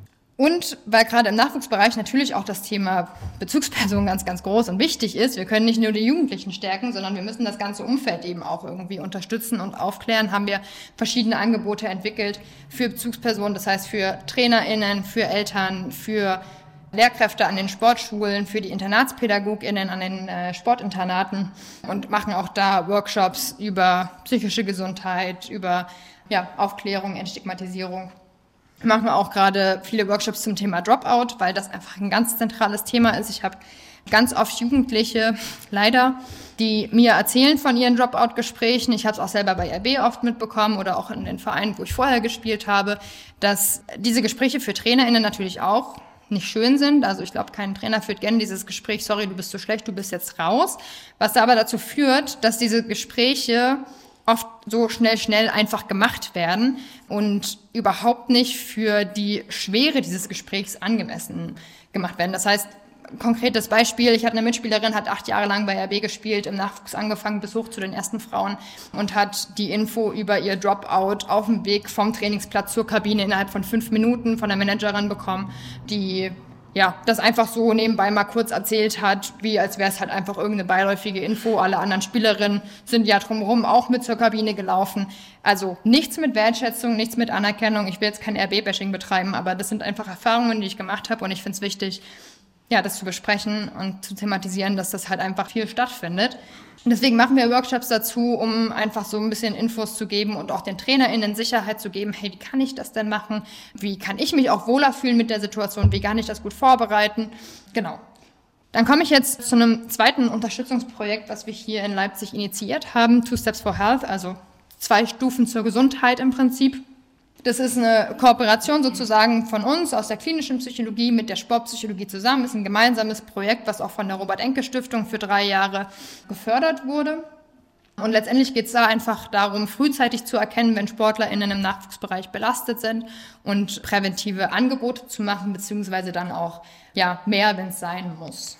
[SPEAKER 4] Und weil gerade im Nachwuchsbereich natürlich auch das Thema Bezugsperson ganz, ganz groß und wichtig ist, wir können nicht nur die Jugendlichen stärken, sondern wir müssen das ganze Umfeld eben auch irgendwie unterstützen und aufklären, haben wir verschiedene Angebote entwickelt für Bezugspersonen, das heißt für TrainerInnen, für Eltern, für Lehrkräfte an den Sportschulen, für die InternatspädagogInnen an den Sportinternaten und machen auch da Workshops über psychische Gesundheit, über Aufklärung, Entstigmatisierung. Wir machen auch gerade viele Workshops zum Thema Dropout, weil das einfach ein ganz zentrales Thema ist. Ich habe ganz oft Jugendliche, leider, die mir erzählen von ihren Dropout-Gesprächen. Ich habe es auch selber bei RB oft mitbekommen oder auch in den Vereinen, wo ich vorher gespielt habe, dass diese Gespräche für TrainerInnen natürlich auch nicht schön sind. Also ich glaube, kein Trainer führt gerne dieses Gespräch, sorry, du bist so schlecht, du bist jetzt raus. Was aber dazu führt, dass diese Gespräche oft so schnell einfach gemacht werden und überhaupt nicht für die Schwere dieses Gesprächs angemessen gemacht werden. Das heißt, konkretes Beispiel, ich hatte eine Mitspielerin, hat 8 Jahre lang bei RB gespielt, im Nachwuchs angefangen bis hoch zu den ersten Frauen und hat die Info über ihr Dropout auf dem Weg vom Trainingsplatz zur Kabine innerhalb von 5 Minuten von der Managerin bekommen, die das einfach so nebenbei mal kurz erzählt hat, wie als wäre es halt einfach irgendeine beiläufige Info. Alle anderen Spielerinnen sind ja drumherum auch mit zur Kabine gelaufen. Also nichts mit Wertschätzung, nichts mit Anerkennung. Ich will jetzt kein RB-Bashing betreiben, aber das sind einfach Erfahrungen, die ich gemacht habe und ich finde es wichtig, das zu besprechen und zu thematisieren, dass das halt einfach viel stattfindet. Und deswegen machen wir Workshops dazu, um einfach so ein bisschen Infos zu geben und auch den TrainerInnen Sicherheit zu geben, hey, wie kann ich das denn machen? Wie kann ich mich auch wohler fühlen mit der Situation? Wie kann ich das gut vorbereiten? Genau. Dann komme ich jetzt zu einem zweiten Unterstützungsprojekt, was wir hier in Leipzig initiiert haben, 2 Steps for Health, also 2 Stufen zur Gesundheit im Prinzip. Das ist eine Kooperation sozusagen von uns aus der klinischen Psychologie mit der Sportpsychologie zusammen. Das ist ein gemeinsames Projekt, was auch von der Robert-Enke-Stiftung für 3 Jahre gefördert wurde. Und letztendlich geht es da einfach darum, frühzeitig zu erkennen, wenn SportlerInnen im Nachwuchsbereich belastet sind und präventive Angebote zu machen, beziehungsweise dann auch mehr, wenn es sein muss.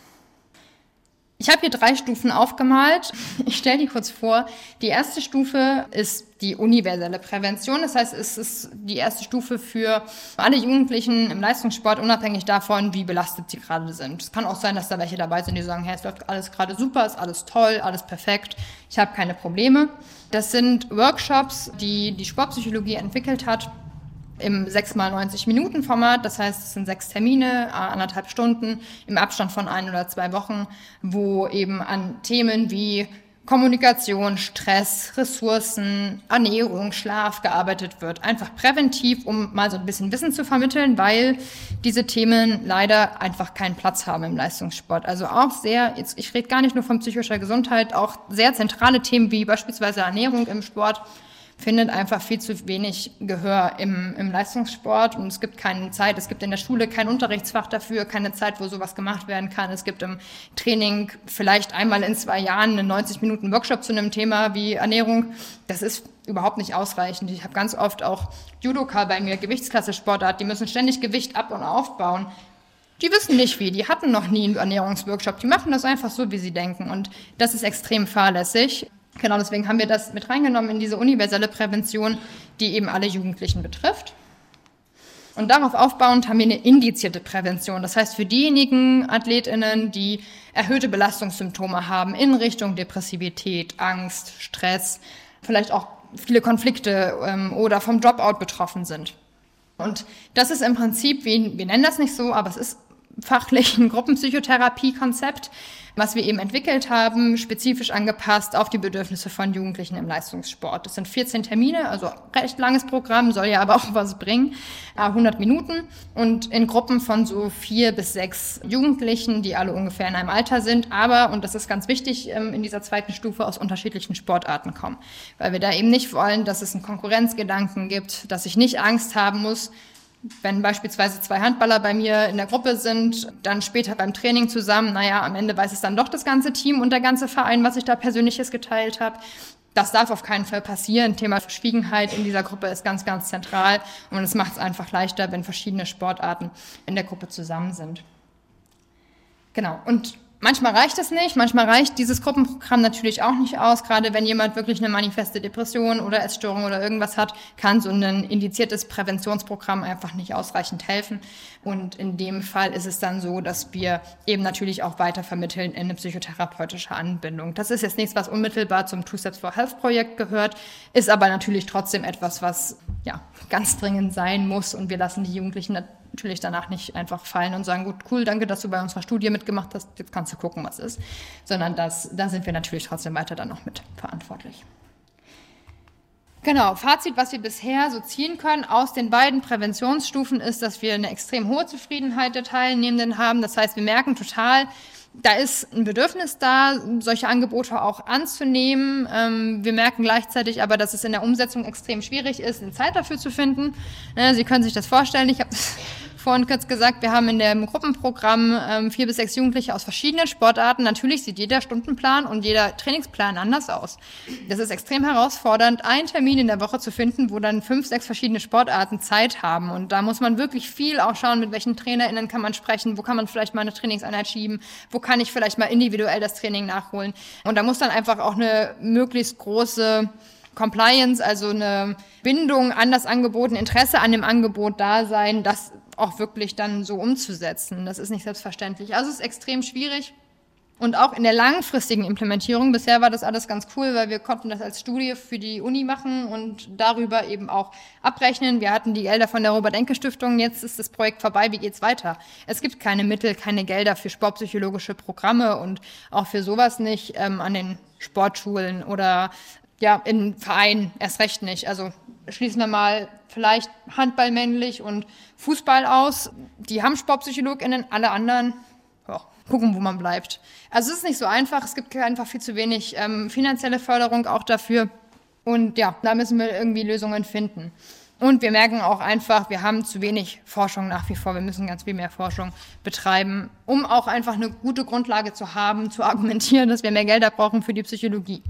[SPEAKER 4] Ich habe hier 3 Stufen aufgemalt. Ich stelle die kurz vor. Die erste Stufe ist die universelle Prävention. Das heißt, es ist die erste Stufe für alle Jugendlichen im Leistungssport, unabhängig davon, wie belastet sie gerade sind. Es kann auch sein, dass da welche dabei sind, die sagen, hey, es läuft alles gerade super, ist alles toll, alles perfekt, ich habe keine Probleme. Das sind Workshops, die die Sportpsychologie entwickelt hat, im 6x90-Minuten-Format, das heißt, es sind 6 Termine, 1,5 Stunden im Abstand von 1 oder 2 Wochen, wo eben an Themen wie Kommunikation, Stress, Ressourcen, Ernährung, Schlaf gearbeitet wird. Einfach präventiv, um mal so ein bisschen Wissen zu vermitteln, weil diese Themen leider einfach keinen Platz haben im Leistungssport. Also auch ich rede gar nicht nur von psychischer Gesundheit, auch sehr zentrale Themen wie beispielsweise Ernährung im Sport findet einfach viel zu wenig Gehör im Leistungssport und es gibt keine Zeit, es gibt in der Schule kein Unterrichtsfach dafür, keine Zeit, wo sowas gemacht werden kann. Es gibt im Training vielleicht einmal in 2 Jahren einen 90-Minuten-Workshop zu einem Thema wie Ernährung. Das ist überhaupt nicht ausreichend. Ich habe ganz oft auch Judoka bei mir, Gewichtsklasse-Sportart, die müssen ständig Gewicht ab- und aufbauen. Die wissen nicht wie, die hatten noch nie einen Ernährungsworkshop, die machen das einfach so, wie sie denken und das ist extrem fahrlässig. Genau, deswegen haben wir das mit reingenommen in diese universelle Prävention, die eben alle Jugendlichen betrifft. Und darauf aufbauend haben wir eine indizierte Prävention. Das heißt, für diejenigen AthletInnen, die erhöhte Belastungssymptome haben in Richtung Depressivität, Angst, Stress, vielleicht auch viele Konflikte oder vom Dropout betroffen sind. Und das ist im Prinzip, wir nennen das nicht so, aber es ist fachlich ein Gruppenpsychotherapie-Konzept, was wir eben entwickelt haben, spezifisch angepasst auf die Bedürfnisse von Jugendlichen im Leistungssport. Das sind 14 Termine, also recht langes Programm, soll ja aber auch was bringen, 100 Minuten und in Gruppen von so 4 bis 6 Jugendlichen, die alle ungefähr in einem Alter sind, aber, und das ist ganz wichtig, in dieser zweiten Stufe aus unterschiedlichen Sportarten kommen, weil wir da eben nicht wollen, dass es einen Konkurrenzgedanken gibt, dass ich nicht Angst haben muss, Wenn beispielsweise 2 Handballer bei mir in der Gruppe sind, dann später beim Training zusammen, am Ende weiß es dann doch das ganze Team und der ganze Verein, was ich da Persönliches geteilt habe. Das darf auf keinen Fall passieren. Thema Verschwiegenheit in dieser Gruppe ist ganz, ganz zentral und es macht es einfach leichter, wenn verschiedene Sportarten in der Gruppe zusammen sind. Genau, und manchmal reicht es nicht, manchmal reicht dieses Gruppenprogramm natürlich auch nicht aus. Gerade wenn jemand wirklich eine manifeste Depression oder Essstörung oder irgendwas hat, kann so ein indiziertes Präventionsprogramm einfach nicht ausreichend helfen. Und in dem Fall ist es dann so, dass wir eben natürlich auch weiter vermitteln in eine psychotherapeutische Anbindung. Das ist jetzt nichts, was unmittelbar zum Two Steps for Health Projekt gehört, ist aber natürlich trotzdem etwas, was ganz dringend sein muss. Und wir lassen die Jugendlichen natürlich danach nicht einfach fallen und sagen, gut, cool, danke, dass du bei unserer Studie mitgemacht hast, jetzt kannst du gucken, was ist. Sondern da sind wir natürlich trotzdem weiter dann noch mit verantwortlich. Genau, Fazit, was wir bisher so ziehen können aus den beiden Präventionsstufen ist, dass wir eine extrem hohe Zufriedenheit der Teilnehmenden haben. Das heißt, wir merken total, da ist ein Bedürfnis da, solche Angebote auch anzunehmen. Wir merken gleichzeitig aber, dass es in der Umsetzung extrem schwierig ist, eine Zeit dafür zu finden. Sie können sich das vorstellen, ich habe vorhin kurz gesagt, wir haben in dem Gruppenprogramm 4 bis 6 Jugendliche aus verschiedenen Sportarten. Natürlich sieht jeder Stundenplan und jeder Trainingsplan anders aus. Das ist extrem herausfordernd, einen Termin in der Woche zu finden, wo dann 5, 6 verschiedene Sportarten Zeit haben. Und da muss man wirklich viel auch schauen, mit welchen TrainerInnen kann man sprechen, wo kann man vielleicht mal eine Trainingseinheit schieben, wo kann ich vielleicht mal individuell das Training nachholen. Und da muss dann einfach auch eine möglichst große Compliance, also eine Bindung an das Angebot, ein Interesse an dem Angebot da sein, das auch wirklich dann so umzusetzen. Das ist nicht selbstverständlich. Also es ist extrem schwierig. Und auch in der langfristigen Implementierung, bisher war das alles ganz cool, weil wir konnten das als Studie für die Uni machen und darüber eben auch abrechnen. Wir hatten die Gelder von der Robert-Enke-Stiftung, jetzt ist das Projekt vorbei, wie geht's weiter? Es gibt keine Mittel, keine Gelder für sportpsychologische Programme und auch für sowas nicht an den Sportschulen oder in Vereinen erst recht nicht. Also schließen wir mal vielleicht Handball männlich und Fußball aus. Die haben SportpsychologInnen, alle anderen gucken, wo man bleibt. Also es ist nicht so einfach, es gibt einfach viel zu wenig finanzielle Förderung auch dafür. Und da müssen wir irgendwie Lösungen finden. Und wir merken auch einfach, wir haben zu wenig Forschung nach wie vor. Wir müssen ganz viel mehr Forschung betreiben, um auch einfach eine gute Grundlage zu haben, zu argumentieren, dass wir mehr Gelder brauchen für die Psychologie.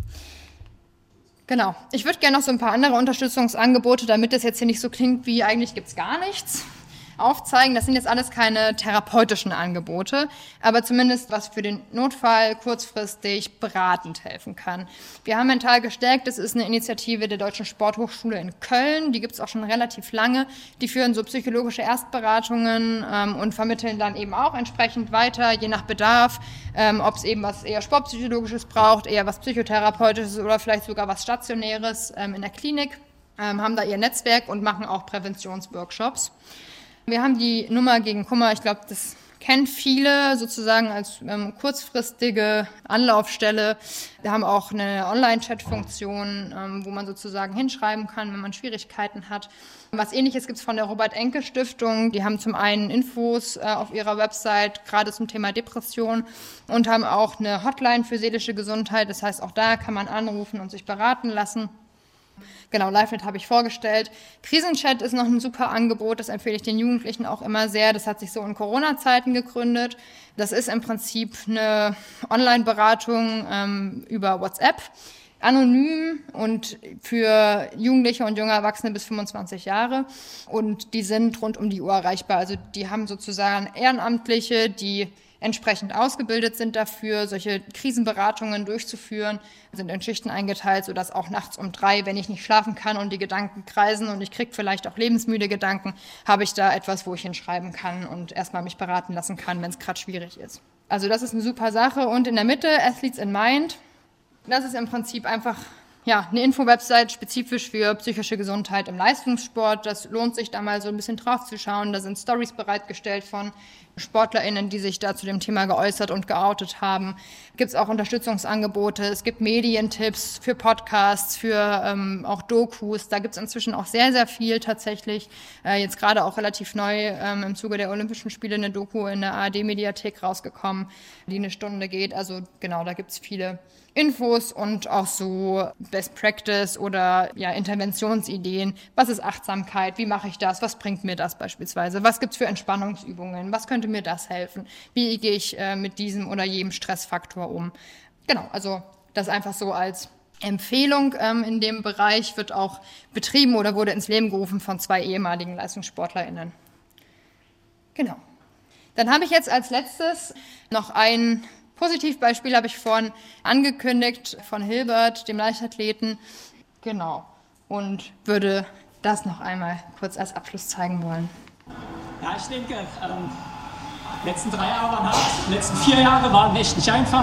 [SPEAKER 4] Genau. Ich würde gerne noch so ein paar andere Unterstützungsangebote, damit das jetzt hier nicht so klingt wie eigentlich gibt's gar nichts, aufzeigen. Das sind jetzt alles keine therapeutischen Angebote, aber zumindest was für den Notfall kurzfristig beratend helfen kann. Wir haben Mental gestärkt, das ist eine Initiative der Deutschen Sporthochschule in Köln, die gibt es auch schon relativ lange. Die führen so psychologische Erstberatungen und vermitteln dann eben auch entsprechend weiter, je nach Bedarf, ob es eben was eher Sportpsychologisches braucht, eher was Psychotherapeutisches oder vielleicht sogar was Stationäres in der Klinik, haben da ihr Netzwerk und machen auch Präventionsworkshops. Wir haben die Nummer gegen Kummer, ich glaube, das kennen viele sozusagen als kurzfristige Anlaufstelle. Wir haben auch eine Online-Chat-Funktion, wo man sozusagen hinschreiben kann, wenn man Schwierigkeiten hat. Was Ähnliches gibt es von der Robert-Enke-Stiftung. Die haben zum einen Infos auf ihrer Website, gerade zum Thema Depression, und haben auch eine Hotline für seelische Gesundheit. Das heißt, auch da kann man anrufen und sich beraten lassen. Genau, LiveNet habe ich vorgestellt. Krisenchat ist noch ein super Angebot, das empfehle ich den Jugendlichen auch immer sehr. Das hat sich so in Corona-Zeiten gegründet. Das ist im Prinzip eine Online-Beratung über WhatsApp, anonym und für Jugendliche und junge Erwachsene bis 25 Jahre. Und die sind rund um die Uhr erreichbar. Also die haben sozusagen Ehrenamtliche, die entsprechend ausgebildet sind dafür, solche Krisenberatungen durchzuführen, sind in Schichten eingeteilt, sodass auch nachts um 3, wenn ich nicht schlafen kann und die Gedanken kreisen und ich kriege vielleicht auch lebensmüde Gedanken, habe ich da etwas, wo ich hinschreiben kann und erstmal mich beraten lassen kann, wenn es gerade schwierig ist. Also das ist eine super Sache. Und in der Mitte Athletes in Mind. Das ist im Prinzip einfach eine Info-Website spezifisch für psychische Gesundheit im Leistungssport. Das lohnt sich da mal so ein bisschen drauf zu schauen. Da sind Stories bereitgestellt von SportlerInnen, die sich da zu dem Thema geäußert und geoutet haben. Gibt es auch Unterstützungsangebote, es gibt Medientipps für Podcasts, für auch Dokus. Da gibt es inzwischen auch sehr, sehr viel tatsächlich. Jetzt gerade auch relativ neu im Zuge der Olympischen Spiele eine Doku in der ARD-Mediathek rausgekommen, die eine Stunde geht. Also genau, da gibt es viele Infos und auch so Best Practice oder ja, Interventionsideen. Was ist Achtsamkeit? Wie mache ich das? Was bringt mir das beispielsweise? Was gibt es für Entspannungsübungen? Was könnte mir das helfen? Wie gehe ich mit diesem oder jedem Stressfaktor um? Genau, also das einfach so als Empfehlung in dem Bereich wird auch betrieben oder wurde ins Leben gerufen von 2 ehemaligen LeistungssportlerInnen. Genau. Dann habe ich jetzt als letztes noch ein Positivbeispiel, habe ich vorhin angekündigt, von Hilbert, dem Leichtathleten. Genau. Und würde das noch einmal kurz als Abschluss zeigen wollen.
[SPEAKER 6] Ja, ich denke, die letzten 3 Jahre waren hart, die letzten 4 Jahre waren echt nicht einfach.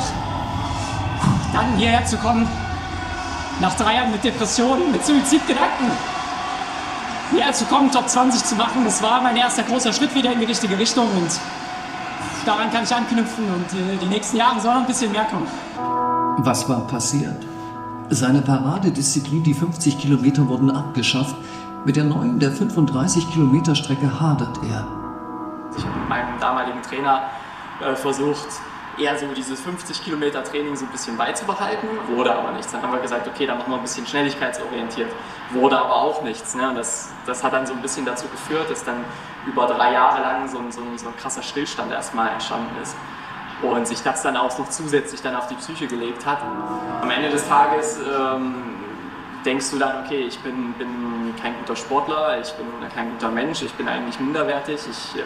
[SPEAKER 6] Dann hierher zu kommen, nach 3 Jahren mit Depressionen, mit Suizidgedanken, hierher zu kommen, Top 20 zu machen, das war mein erster großer Schritt wieder in die richtige Richtung und daran kann ich anknüpfen und die nächsten Jahre soll noch ein bisschen mehr kommen.
[SPEAKER 7] Was war passiert? Seine Paradedisziplin, die 50 Kilometer, wurden abgeschafft. Mit der neuen, der 35-Kilometer-Strecke hadert er.
[SPEAKER 6] Ich habe mit meinem damaligen Trainer versucht, eher so dieses 50-Kilometer-Training so ein bisschen beizubehalten. Wurde aber nichts. Dann haben wir gesagt, okay, dann machen wir ein bisschen schnelligkeitsorientiert. Wurde aber auch nichts. Ne? Und das hat dann so ein bisschen dazu geführt, dass dann über 3 Jahre lang so ein krasser Stillstand erstmal entstanden ist. Und sich das dann auch noch zusätzlich dann auf die Psyche gelegt hat. Am Ende des Tages denkst du dann, okay, ich bin kein guter Sportler, ich bin kein guter Mensch, ich bin eigentlich minderwertig, ich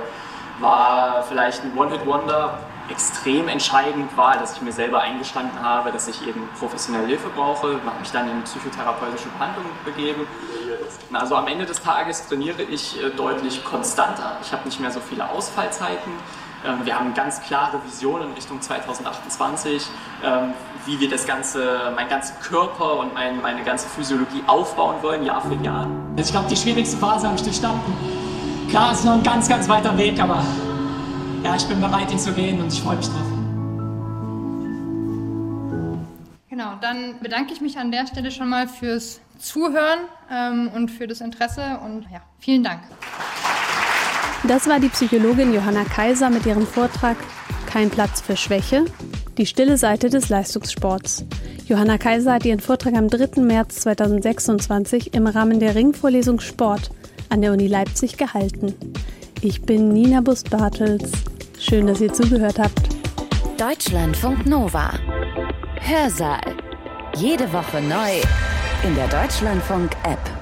[SPEAKER 6] war vielleicht ein One-Hit-Wonder. Extrem entscheidend war, dass ich mir selber eingestanden habe, dass ich eben professionelle Hilfe brauche, habe mich dann in psychotherapeutische Behandlung begeben. Also am Ende des Tages trainiere ich deutlich konstanter, ich habe nicht mehr so viele Ausfallzeiten. Wir haben ganz klare Visionen in Richtung 2028, wie wir meinen ganzen Körper und meine ganze Physiologie aufbauen wollen, Jahr für Jahr. Ich glaube, die schwierigste Phase habe ich durchstanden. Klar, es ist noch ein ganz, ganz weiter Weg, aber ja, ich bin bereit, ihn zu gehen und ich freue mich drauf.
[SPEAKER 4] Genau, dann bedanke ich mich an der Stelle schon mal fürs Zuhören und für das Interesse und ja, vielen Dank.
[SPEAKER 2] Das war die Psychologin Johanna Kaiser mit ihrem Vortrag Kein Platz für Schwäche, die stille Seite des Leistungssports. Johanna Kaiser hat ihren Vortrag am 3. März 2026 im Rahmen der Ringvorlesung Sport an der Uni Leipzig gehalten. Ich bin Nina Bust-Bartels. Schön, dass ihr zugehört habt.
[SPEAKER 8] Deutschlandfunk Nova. Hörsaal. Jede Woche neu in der Deutschlandfunk-App.